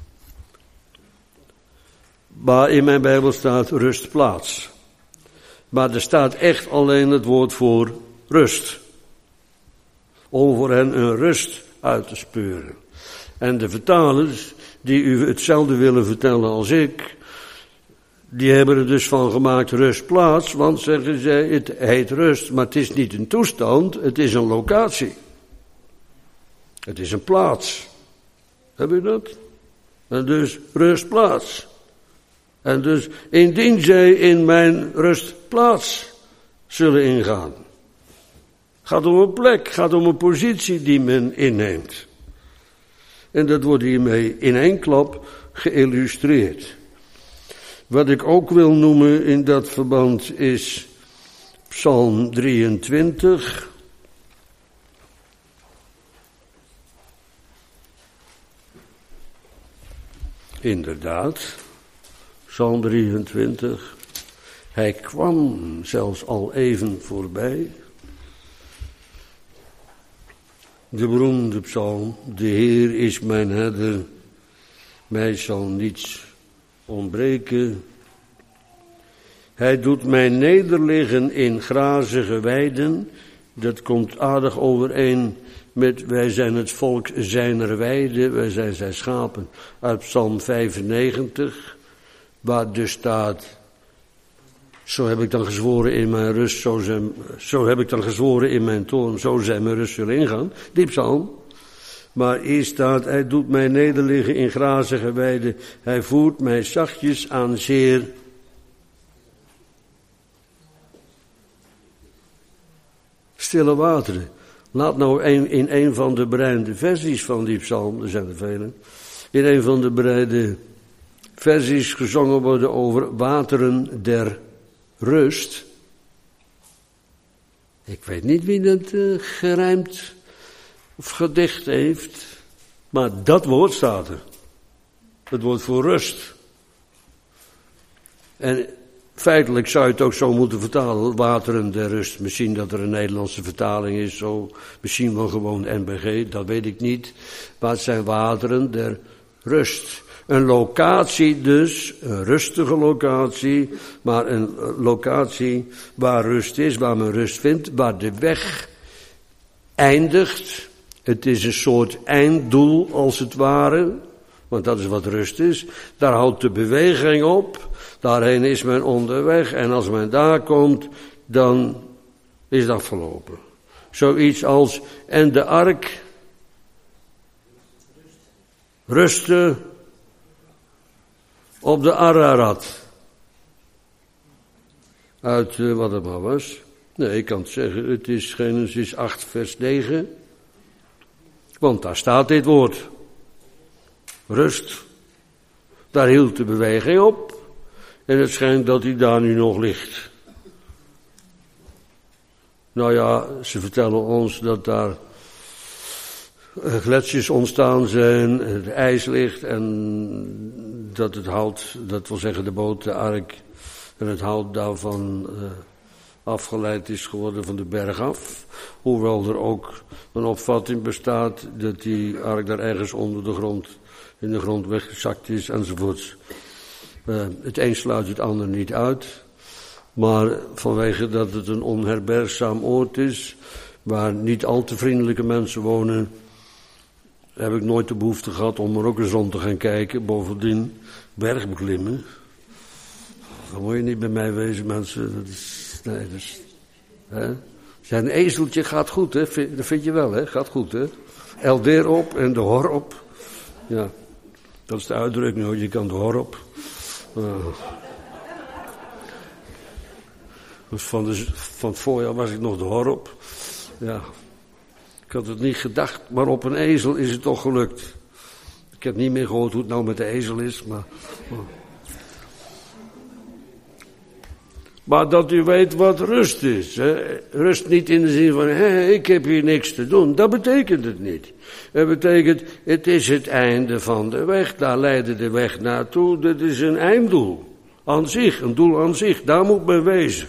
Maar in mijn Bijbel staat rustplaats. Maar er staat echt alleen het woord voor rust. Om voor hen een rust uit te speuren. En de vertalers, die u hetzelfde willen vertellen als ik, die hebben er dus van gemaakt rustplaats, want zeggen zij, het heet rust, maar het is niet een toestand, het is een locatie. Het is een plaats. Heb je dat? En dus rustplaats. En dus indien zij in mijn rustplaats zullen ingaan. Gaat om een plek, gaat om een positie die men inneemt. En dat wordt hiermee in één klap geïllustreerd. Wat ik ook wil noemen in dat verband is Psalm drieëntwintig. Inderdaad, Psalm drieëntwintig. Hij kwam zelfs al even voorbij. De beroemde psalm, de Heer is mijn herder, mij zal niets ontbreken. Hij doet mij nederliggen in grazige weiden. Dat komt aardig overeen met wij zijn het volk zijner weide, wij zijn zijn schapen. Uit Psalm vijfennegentig, waar dus staat, zo heb ik dan gezworen in mijn rust, zo, zijn, zo heb ik dan gezworen in mijn toorn, zo zijn mijn rust zullen ingaan. Die psalm. Maar hier staat, hij doet mij nederliggen in grazige weiden, hij voert mij zachtjes aan zeer stille wateren. Laat nou een, in een van de bereide versies van die psalm, er zijn er vele, in een van de bereide versies gezongen worden over wateren der rust. Ik weet niet wie dat uh, gerijmd of gedicht heeft, maar dat woord staat er. Het woord voor rust. En feitelijk zou je het ook zo moeten vertalen, wateren der rust. Misschien dat er een Nederlandse vertaling is, zo, misschien wel gewoon N B G, dat weet ik niet. Maar het zijn wateren der rust. Een locatie dus, een rustige locatie, maar een locatie waar rust is, waar men rust vindt, waar de weg eindigt. Het is een soort einddoel als het ware, want dat is wat rust is. Daar houdt de beweging op, daarheen is men onderweg en als men daar komt, dan is het afgelopen. Zoiets als, en de ark rustte op de Ararat. Uit uh, wat het maar was. Nee, ik kan het zeggen, het is Genesis acht vers negen. Want daar staat dit woord. Rust. Daar hield de beweging op. En het schijnt dat hij daar nu nog ligt. Nou ja, ze vertellen ons dat daar gletsjers ontstaan zijn, het ijs ligt en dat het hout, dat wil zeggen de boot, de ark, en het hout daarvan uh, afgeleid is geworden van de berg af. Hoewel er ook een opvatting bestaat dat die ark daar ergens onder de grond, in de grond weggezakt is enzovoorts. Uh, het een sluit het ander niet uit, maar vanwege dat het een onherbergzaam oord is, waar niet al te vriendelijke mensen wonen, heb ik nooit de behoefte gehad om er ook eens rond te gaan kijken. Bovendien, bergbeklimmen. Dan moet je niet bij mij wezen, mensen. Dat is, nee, dat is, hè? Zijn ezeltje gaat goed, hè? Dat vind je wel, hè? Gaat goed, hè? Eldeer op en de hor op. Ja, dat is de uitdrukking, hoor. Je kan de hor op. Uh. Dus van, de, van het voorjaar was ik nog de hor op. Ja. Ik had het niet gedacht, maar op een ezel is het toch gelukt. Ik heb niet meer gehoord hoe het nou met de ezel is, maar... Maar, maar dat u weet wat rust is. Hè? Rust niet in de zin van, hé, ik heb hier niks te doen. Dat betekent het niet. Het betekent, het is het einde van de weg. Daar leidde de weg naartoe. Dat is een einddoel. Aan zich, een doel aan zich. Daar moet men wezen.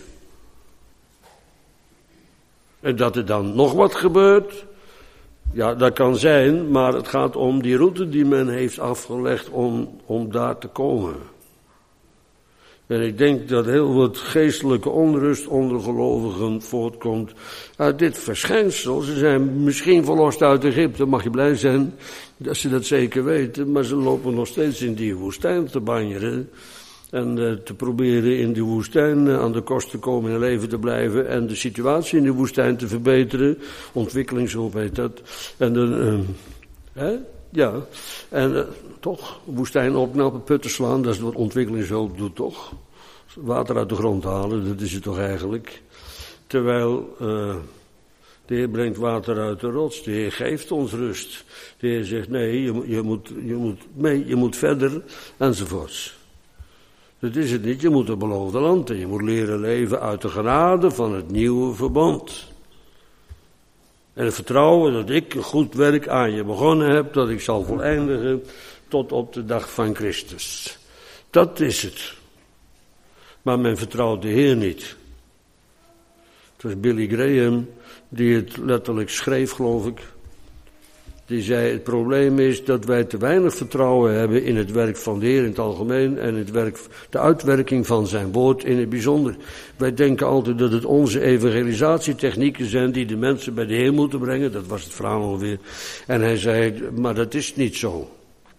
En dat er dan nog wat gebeurt, ja, dat kan zijn, maar het gaat om die route die men heeft afgelegd om, om daar te komen. En ik denk dat heel wat geestelijke onrust onder gelovigen voortkomt uit dit verschijnsel. Ze zijn misschien verlost uit Egypte, mag je blij zijn dat ze dat zeker weten, maar ze lopen nog steeds in die woestijn te banjeren. En uh, te proberen in de woestijn uh, aan de kost te komen en leven te blijven. En de situatie in de woestijn te verbeteren. Ontwikkelingshulp heet dat. En dan, uh, hè? Ja. En uh, toch, woestijn opknappen, putten slaan, dat is wat ontwikkelingshulp doet toch. Water uit de grond halen, dat is het toch eigenlijk. Terwijl uh, de Heer brengt water uit de rots. De Heer geeft ons rust. De Heer zegt nee, je, je, moet, je, moet, mee, je moet verder enzovoorts. Dat is het niet, je moet het beloofde land en je moet leren leven uit de genade van het nieuwe verbond. En het vertrouwen dat ik een goed werk aan je begonnen heb, dat ik zal voleindigen tot op de dag van Christus. Dat is het. Maar men vertrouwt de Heer niet. Het was Billy Graham die het letterlijk schreef, geloof ik. Die zei, het probleem is dat wij te weinig vertrouwen hebben in het werk van de Heer in het algemeen en het werk, de uitwerking van zijn woord in het bijzonder. Wij denken altijd dat het onze evangelisatietechnieken zijn die de mensen bij de Heer moeten brengen. Dat was het verhaal alweer. En hij zei, maar dat is niet zo.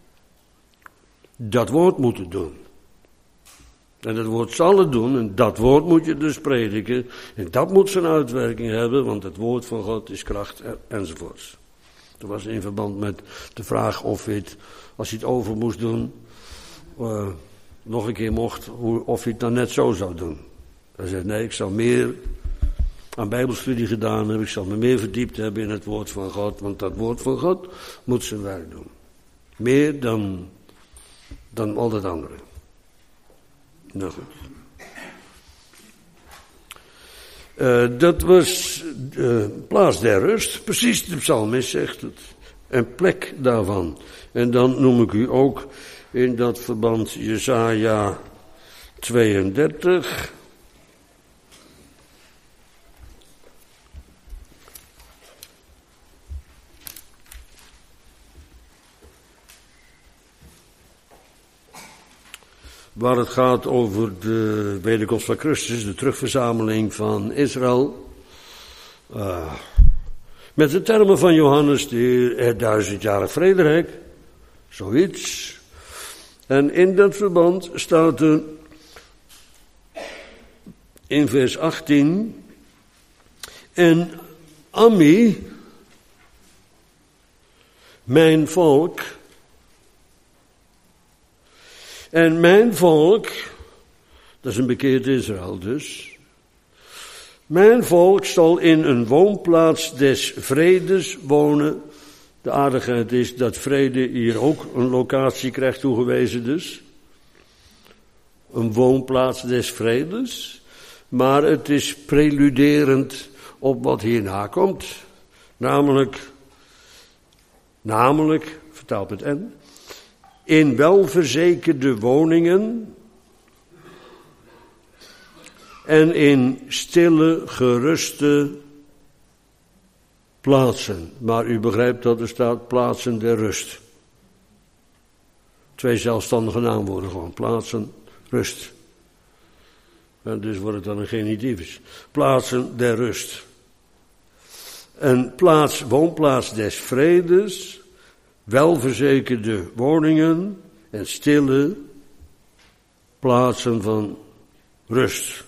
Dat woord moet het doen. En dat woord zal het doen en dat woord moet je dus prediken. En dat moet zijn uitwerking hebben, want het woord van God is kracht enzovoorts. Dat was in verband met de vraag of je het, als je het over moest doen, uh, nog een keer mocht, hoe, of je het dan net zo zou doen. Hij zei, nee, ik zou meer aan bijbelstudie gedaan hebben, ik zal me meer verdiept hebben in het woord van God, want dat woord van God moet zijn werk doen. Meer dan, dan al dat andere. Nou goed. Uh, dat was uh, plaats der rust, precies de psalmist zegt het, een plek daarvan. En dan noem ik u ook in dat verband Jesaja tweeëndertig. Waar het gaat over de wederkomst van Christus, de terugverzameling van Israël. Uh, met de termen van Johannes, de, het duizendjarig vrederijk. Zoiets. En in dat verband staat er in vers achttien. En Ammi, mijn volk. En mijn volk, dat is een bekeerd Israël dus. Mijn volk zal in een woonplaats des vredes wonen. De aardigheid is dat vrede hier ook een locatie krijgt toegewezen dus. Een woonplaats des vredes. Maar het is preluderend op wat hierna komt. Namelijk, namelijk, vertaald met N. In welverzekerde woningen en in stille, geruste plaatsen. Maar u begrijpt dat er staat plaatsen der rust. Twee zelfstandige naamwoorden gewoon, plaatsen, rust. En dus wordt het dan een genitiefs. Plaatsen der rust. Een plaats, woonplaats des vredes, welverzekerde woningen en stille plaatsen van rust.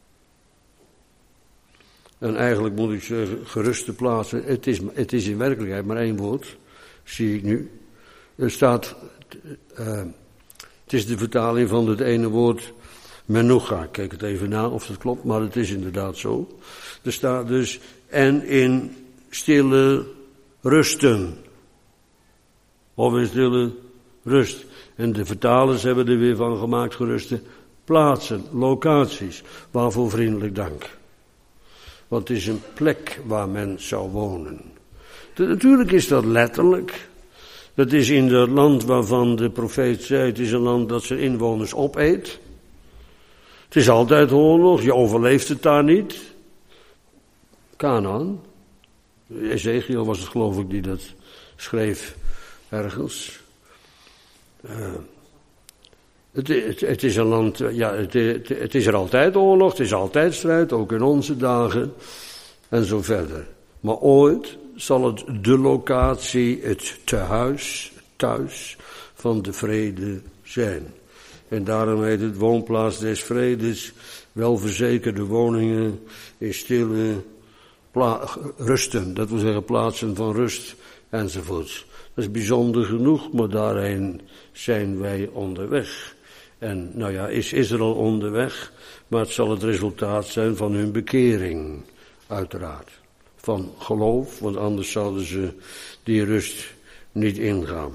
En eigenlijk moet ik zeggen, geruste plaatsen, het is, het is in werkelijkheid maar één woord, zie ik nu. Er staat, uh, het is de vertaling van het ene woord menucha. Ik kijk het even na of dat klopt, maar het is inderdaad zo. Er staat dus, en in stille rusten. Of in stille rust. En de vertalers hebben er weer van gemaakt, geruste plaatsen, locaties. Waarvoor vriendelijk dank. Want het is een plek waar men zou wonen. De, natuurlijk is dat letterlijk. Dat is in het land waarvan de profeet zei, het is een land dat zijn inwoners opeet. Het is altijd oorlog, je overleeft het daar niet. Kanaan. Ezekiel was het geloof ik die dat schreef ergens. Uh, het, het, het is een land, ja, het, het, het is er altijd oorlog, het is altijd strijd, ook in onze dagen en zo verder. Maar ooit zal het de locatie, het tehuis, thuis van de vrede zijn. En daarom heet het woonplaats des vredes, welverzekerde woningen in stille pla- rusten. Dat wil zeggen plaatsen van rust enzovoorts. Dat is bijzonder genoeg, maar daarheen zijn wij onderweg. En nou ja, is Israël onderweg, maar het zal het resultaat zijn van hun bekering, uiteraard. Van geloof, want anders zouden ze die rust niet ingaan.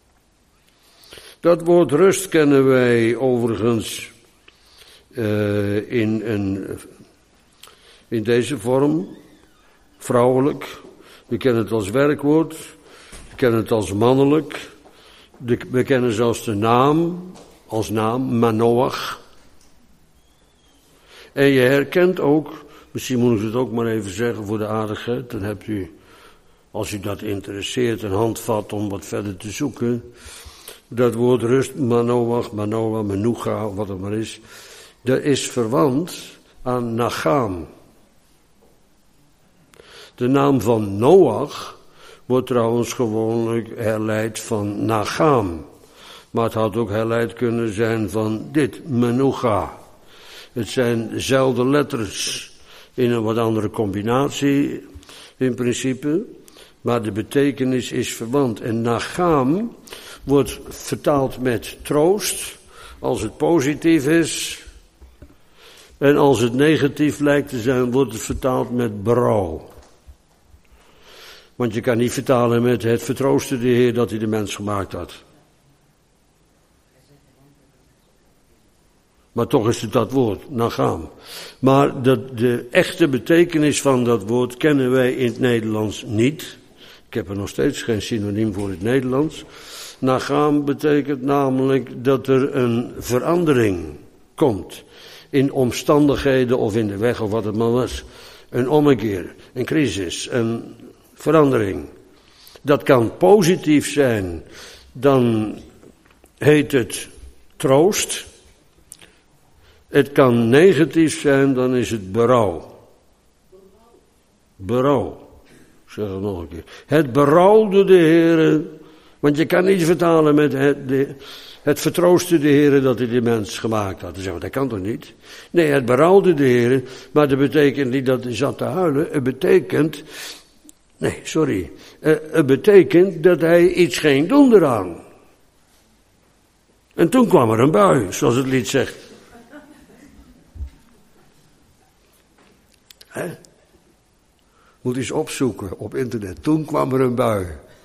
Dat woord rust kennen wij overigens uh, in, een, in deze vorm, vrouwelijk. We kennen het als werkwoord, we kennen het als mannelijk. We kennen zelfs de naam, als naam, Manoach. En je herkent ook, misschien moet ik het ook maar even zeggen voor de aardigheid, dan hebt u, als u dat interesseert, een handvat om wat verder te zoeken. Dat woord rust, Manoach, Manoah, Menucha, wat het maar is, dat is verwant aan Nacham. De naam van Noach wordt trouwens gewoonlijk herleid van Nacham. Maar het had ook herleid kunnen zijn van dit, Menucha. Het zijn dezelfde letters in een wat andere combinatie in principe. Maar de betekenis is verwant. En Nacham wordt vertaald met troost, als het positief is. En als het negatief lijkt te zijn, wordt het vertaald met berouw. Want je kan niet vertalen met het vertrooste de Heer dat hij de mens gemaakt had. Maar toch is het dat woord, Nacham. Maar de, de echte betekenis van dat woord kennen wij in het Nederlands niet. Ik heb er nog steeds geen synoniem voor in het Nederlands. Nacham betekent namelijk dat er een verandering komt. In omstandigheden of in de weg of wat het maar was. Een ommekeer, een crisis, een verandering. Dat kan positief zijn, dan heet het troost. Het kan negatief zijn, dan is het berouw. Berouw. Ik zeg het nog een keer. Het berouwde de Heere, want je kan niet vertalen met het, de, het vertroostte de Heere dat hij de mens gemaakt had. Dan zeggen we, dat kan toch niet? Nee, het berouwde de Heere, maar dat betekent niet dat hij zat te huilen. Het betekent, nee, sorry. Het betekent dat hij iets ging doen eraan. En toen kwam er een bui, zoals het lied zegt. Hè? Moet eens opzoeken op internet. Toen kwam er een bui.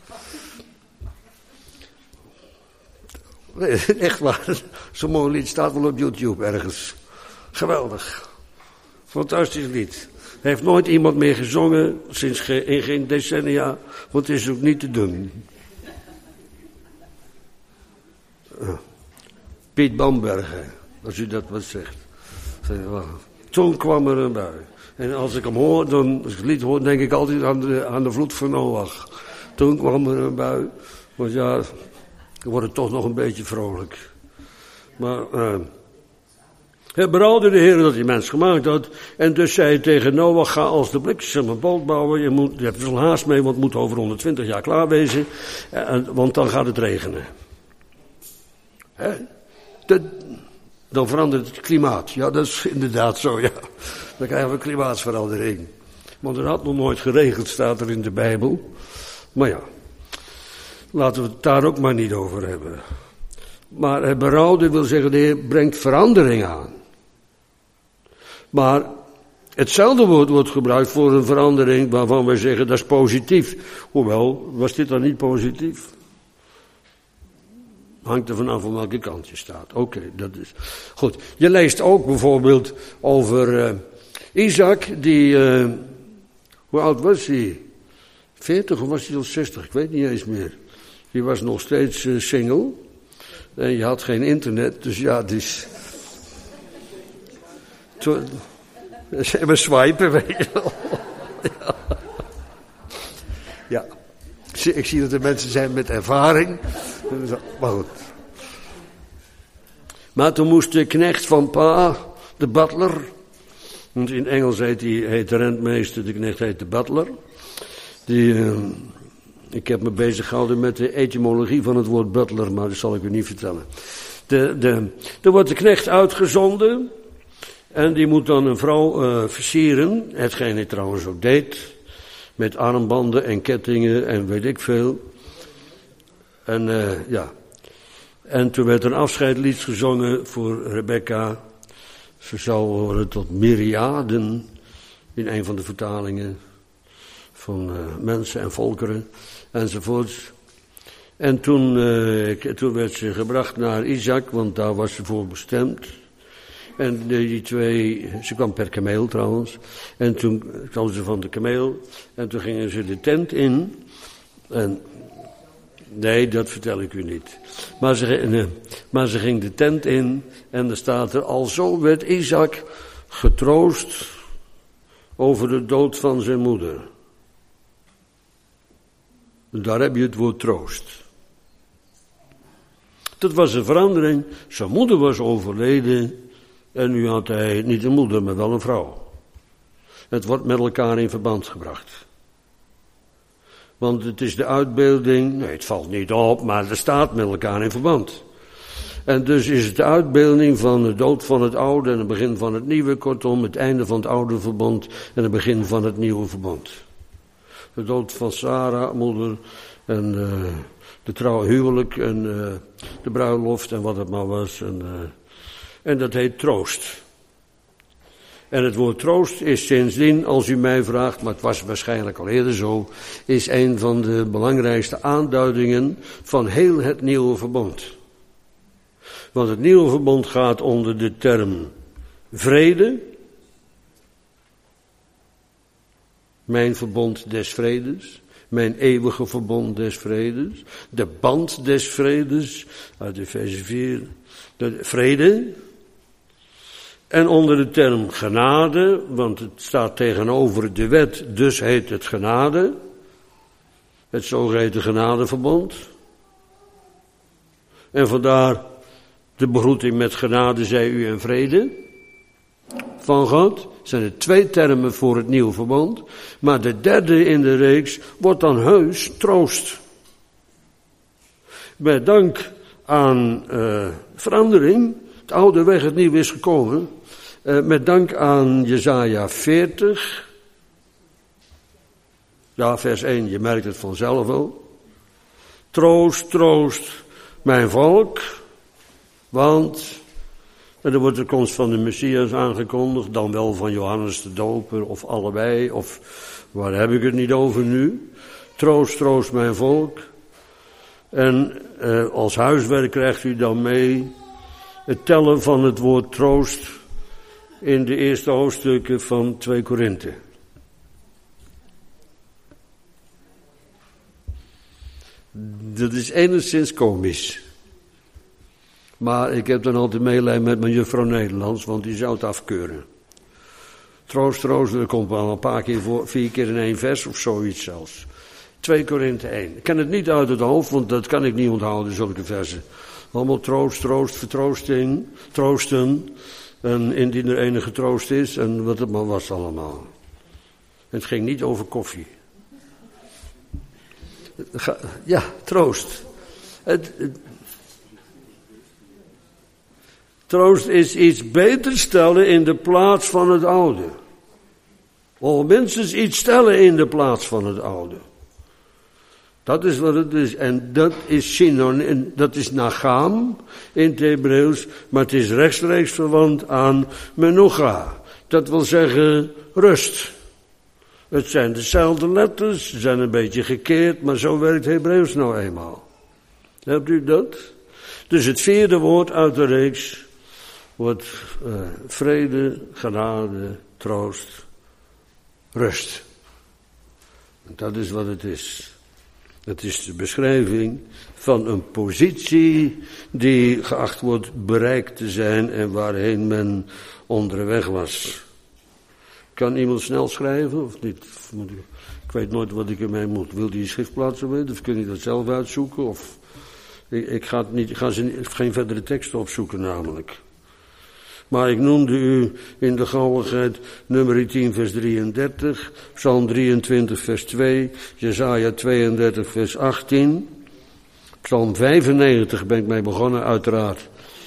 Nee, echt waar. Zo'n mooi lied staat wel op YouTube ergens. Geweldig. Fantastisch lied. Heeft nooit iemand meer gezongen, sinds ge, in geen decennia, want het is ook niet te doen. Uh, Piet Bamberger, als u dat wat zegt. Toen kwam er een bui. En als ik hem hoor, dan, als ik het lied hoor, denk ik altijd aan de, aan de vloed van Noach. Toen kwam er een bui. Want ja, dan wordt het toch nog een beetje vrolijk. Maar, uh, het berouwde de Heer dat hij mens gemaakt had. En dus zei hij tegen Noach, ga als de bliksem een boot bouwen. Je, moet, je hebt er wel haast mee, want het moet over honderdtwintig jaar klaar wezen. Uh, want dan gaat het regenen. Hè? De, dan verandert het klimaat. Ja, dat is inderdaad zo, ja. Dan krijgen we klimaatsverandering. Want er had nog nooit geregeld, staat er in de Bijbel. Maar ja, laten we het daar ook maar niet over hebben. Maar het berouwde wil zeggen, de Heer brengt verandering aan. Maar hetzelfde woord wordt gebruikt voor een verandering waarvan wij zeggen dat is positief. Hoewel, was dit dan niet positief? Hangt er vanaf van welke kant je staat. Oké, okay, dat is goed. Je leest ook bijvoorbeeld over uh, Isaac, die, uh, hoe oud was hij? veertig of was hij al zestig? Ik weet niet eens meer. Die was nog steeds uh, single. En je had geen internet, dus ja, dus. Toen, ze hebben swipen, weet je wel. Ja. Ja. Ik zie dat er mensen zijn met ervaring. Maar goed. Maar toen moest de knecht van pa, de butler. Want in Engels heet, die, heet de rentmeester, de knecht heet de butler. Die, uh, ik heb me bezig gehouden met de etymologie van het woord butler, maar dat zal ik u niet vertellen. De, de, er wordt de knecht uitgezonden en die moet dan een vrouw uh, versieren, hetgeen hij trouwens ook deed, met armbanden en kettingen en weet ik veel. En uh, ja, en toen werd een afscheidlied gezongen voor Rebecca. Ze zou horen tot myriaden in een van de vertalingen van uh, mensen en volkeren enzovoort. En toen, uh, toen werd ze gebracht naar Isaac, want daar was ze voor bestemd. En die twee, ze kwam per kameel trouwens. En toen kwam ze van de kameel en toen gingen ze de tent in. En nee, dat vertel ik u niet. Maar ze, nee, maar ze ging de tent in en er staat er, alzo werd Isaac getroost over de dood van zijn moeder. Daar heb je het woord troost. Dat was een verandering. Zijn moeder was overleden en nu had hij niet een moeder, maar wel een vrouw. Het wordt met elkaar in verband gebracht. Want het is de uitbeelding, nee het valt niet op, maar er staat met elkaar in verband. En dus is het de uitbeelding van de dood van het oude en het begin van het nieuwe, kortom het einde van het oude verbond en het begin van het nieuwe verbond. De dood van Sarah, moeder, en uh, de trouwe huwelijk en uh, de bruiloft en wat het maar was. En, uh, en dat heet troost. En het woord troost is sindsdien, als u mij vraagt, maar het was waarschijnlijk al eerder zo, is een van de belangrijkste aanduidingen van heel het nieuwe verbond. Want het nieuwe verbond gaat onder de term vrede. Mijn verbond des vredes. Mijn eeuwige verbond des vredes. De band des vredes. Uit Efeze vier. De vrede. En onder de term genade. Want het staat tegenover de wet. Dus heet het genade. Het zogeheten genadeverbond. En vandaar de begroeting met genade zij u en vrede. Van God. Zijn er twee termen voor het nieuwe verbond. Maar de derde in de reeks wordt dan heus troost. Met dank aan uh, verandering. Het oude weg, het nieuwe is gekomen. Uh, met dank aan Jesaja veertig. Ja, vers één, je merkt het vanzelf wel. Troost, troost, mijn volk. Want... En er wordt de komst van de Messias aangekondigd, dan wel van Johannes de Doper, of allebei, of waar heb ik het niet over nu? Troost, troost mijn volk. En eh, als huiswerk krijgt u dan mee het tellen van het woord troost in de eerste hoofdstukken van twee Korinthe. Dat is enigszins komisch. Maar ik heb dan altijd meelijn met mijn juffrouw Nederlands, want die zou het afkeuren. Troost, troost, er komt wel een paar keer voor, vier keer in één vers of zoiets zelfs. twee Korinthe één. Ik ken het niet uit het hoofd, want dat kan ik niet onthouden, zulke versen. Allemaal troost, troost, vertroosting, troosten. En indien er enige troost is, en wat het maar was allemaal. Het ging niet over koffie. Ja, troost. Het... het Troost is iets beter stellen in de plaats van het oude. Of minstens iets stellen in de plaats van het oude. Dat is wat het is. En dat is synoniem, dat is nagam in het Hebreeuws, maar het is rechtstreeks verwant aan menucha. Dat wil zeggen rust. Het zijn dezelfde letters, ze zijn een beetje gekeerd, maar zo werkt Hebreeuws nou eenmaal. Hebt u dat? Dus het vierde woord uit de reeks wordt uh, vrede, genade, troost, rust. En dat is wat het is. Het is de beschrijving van een positie die geacht wordt bereikt te zijn en waarheen men onderweg was. Kan iemand snel schrijven of niet? Of moet ik, ik weet nooit wat ik ermee moet. Wil die schriftplaatsen weten of kun je dat zelf uitzoeken? Of, ik, ik ga, het niet, ik ga ze, geen verdere teksten opzoeken namelijk. Maar ik noemde u in de gauwigheid nummer tien vers drieëndertig, Psalm drieëntwintig vers twee, Jesaja tweeëndertig vers achttien, Psalm vijfennegentig ben ik mee begonnen uiteraard,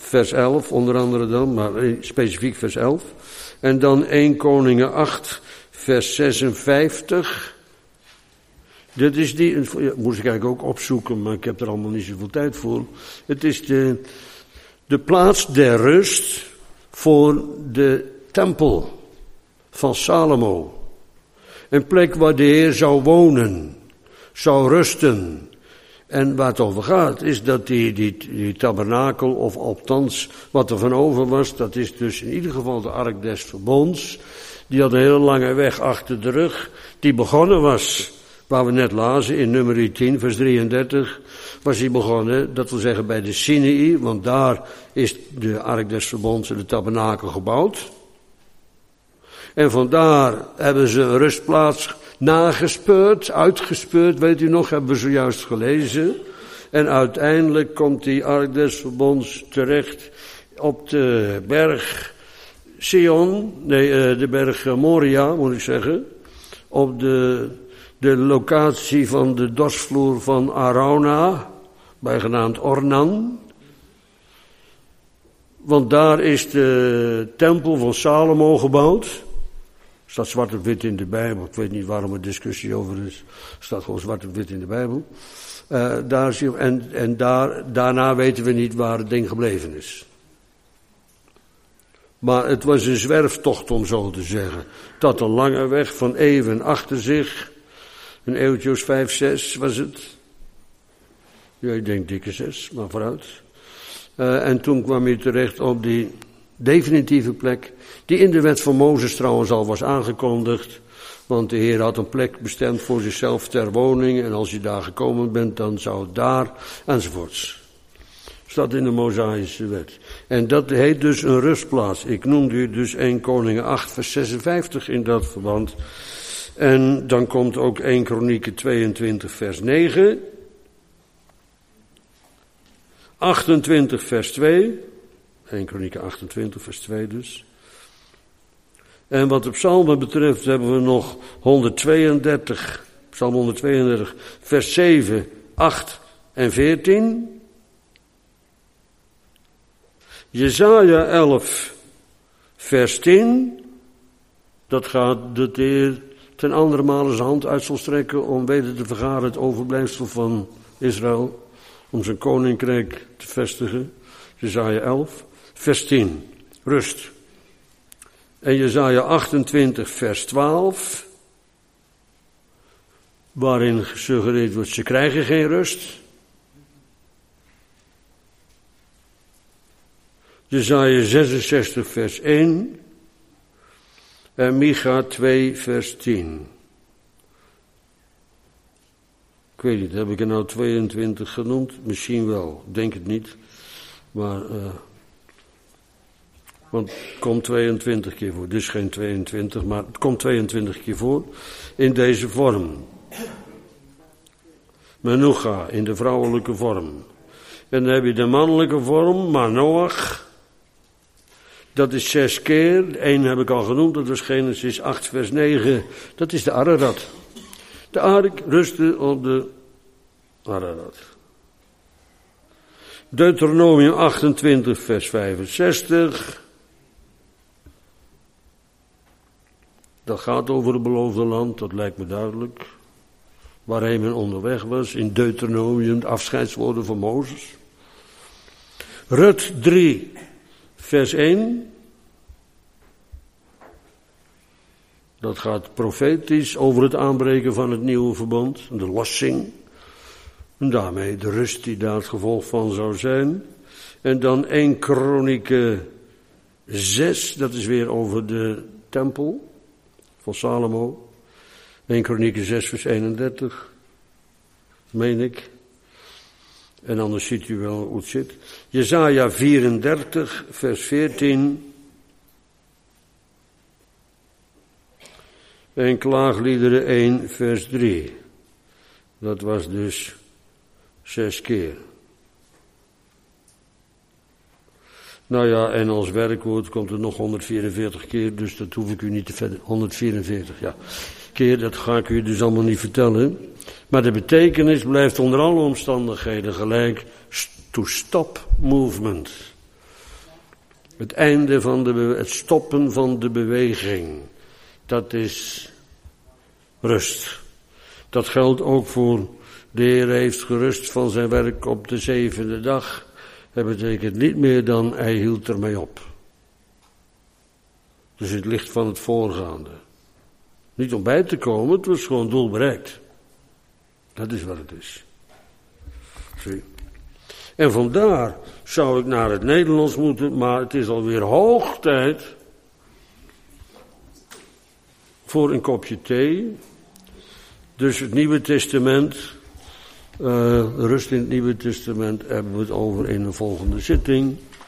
vers elf, onder andere dan, maar specifiek vers elf. En dan Eerste Koningen acht, vers zesenvijftig. Dit is die, ja, moest ik eigenlijk ook opzoeken, maar ik heb er allemaal niet zoveel tijd voor. Het is de, de plaats der rust voor de tempel van Salomo. Een plek waar de Heer zou wonen, zou rusten. En waar het over gaat, is dat die, die, die tabernakel, of althans wat er van over was, dat is dus in ieder geval de Ark des Verbonds. Die had een hele lange weg achter de rug, die begonnen was, waar we net lazen in nummer tien, vers drieëndertig, was die begonnen, dat wil zeggen bij de Sinaï, want daar is de Ark des Verbonds en de tabernakel gebouwd. En vandaar hebben ze een rustplaats nagespeurd, uitgespeurd, weet u nog, hebben we zojuist gelezen. En uiteindelijk komt die Ark des Verbonds terecht op de berg Sion, nee, de berg Moria, moet ik zeggen, op de, de locatie van de dorsvloer van Arauna, bijgenaamd Ornan. Want daar is de tempel van Salomo gebouwd. Staat zwart op wit in de Bijbel. Ik weet niet waarom er discussie over is. Staat gewoon zwart op wit in de Bijbel. Uh, daar zie je, en en daar, daarna weten we niet waar het ding gebleven is. Maar het was een zwerftocht, om zo te zeggen. Dat een lange weg van eeuwen achter zich. Een eeuwtje vijf, zes was het. Ja, ik denk dikke zes, maar vooruit. Uh, en toen kwam hij terecht op die definitieve plek, die in de wet van Mozes trouwens al was aangekondigd, want de Heer had een plek bestemd voor zichzelf ter woning, en als je daar gekomen bent, dan zou het daar, enzovoorts. Staat in de Mosaïsche wet. En dat heet dus een rustplaats. Ik noemde u dus Eerste Koningen acht, vers zesenvijftig in dat verband. En dan komt ook Eerste Kronieken tweeëntwintig, vers negen. achtentwintig, vers twee. Eerste Kronieken achtentwintig, vers twee dus. En wat de psalmen betreft hebben we nog honderdtweeëndertig, psalm honderdtweeëndertig, vers zeven, acht en veertien. Jesaja elf, vers tien. Dat gaat de Heer ten andere male zijn hand uit zal strekken om weder te vergaren het overblijfsel van Israël, om zijn koninkrijk te vestigen. Jesaja elf, vers tien, rust. En Jesaja achtentwintig, vers twaalf, waarin gesuggereerd wordt, ze krijgen geen rust. Jesaja zesenzestig, vers één. En Micha twee, vers tien. Ik weet niet, heb ik er nou tweeëntwintig genoemd? Misschien wel, denk het niet. Maar, uh, want het komt tweeëntwintig keer voor. Dus geen tweeëntwintig, maar het komt tweeëntwintig keer voor. In deze vorm. Menucha, in de vrouwelijke vorm. En dan heb je de mannelijke vorm, Manoach. Dat is zes keer. Eén heb ik al genoemd, dat was Genesis acht, vers negen. Dat is de Ararat. De ark rustte op de Ararat. Deuteronomium achtentwintig, vers vijfenzestig. Dat gaat over het beloofde land, dat lijkt me duidelijk. Waarheen men onderweg was, in Deuteronomium, de afscheidswoorden van Mozes. Rut drie, vers één. Dat gaat profetisch over het aanbreken van het nieuwe verbond, de lossing. En daarmee de rust die daar het gevolg van zou zijn. En dan Eerste Kronieken zes, dat is weer over de tempel van Salomo. Eerste Kronieken zes, vers eenendertig, meen ik. En anders ziet u wel hoe het zit. Jesaja vierendertig, vers veertien. En Klaagliederen één, vers drie. Dat was dus zes keer. Nou ja, en als werkwoord komt er nog honderdvierenveertig keer, dus dat hoef ik u niet te verder. honderdvierenveertig, ja. Keer, dat ga ik u dus allemaal niet vertellen. Maar de betekenis blijft onder alle omstandigheden gelijk. To stop movement. Het einde van de, het stoppen van de beweging. Dat is rust. Dat geldt ook voor de Heer heeft gerust van zijn werk op de zevende dag. Dat betekent niet meer dan hij hield ermee op. Dus het ligt van het voorgaande. Niet om bij te komen, het was gewoon doel bereikt. Dat is wat het is. Zie. En vandaar zou ik naar het Nederlands moeten, maar het is alweer hoog tijd voor een kopje thee. Dus het Nieuwe Testament, uh, rust in het Nieuwe Testament, hebben we het over in een volgende zitting.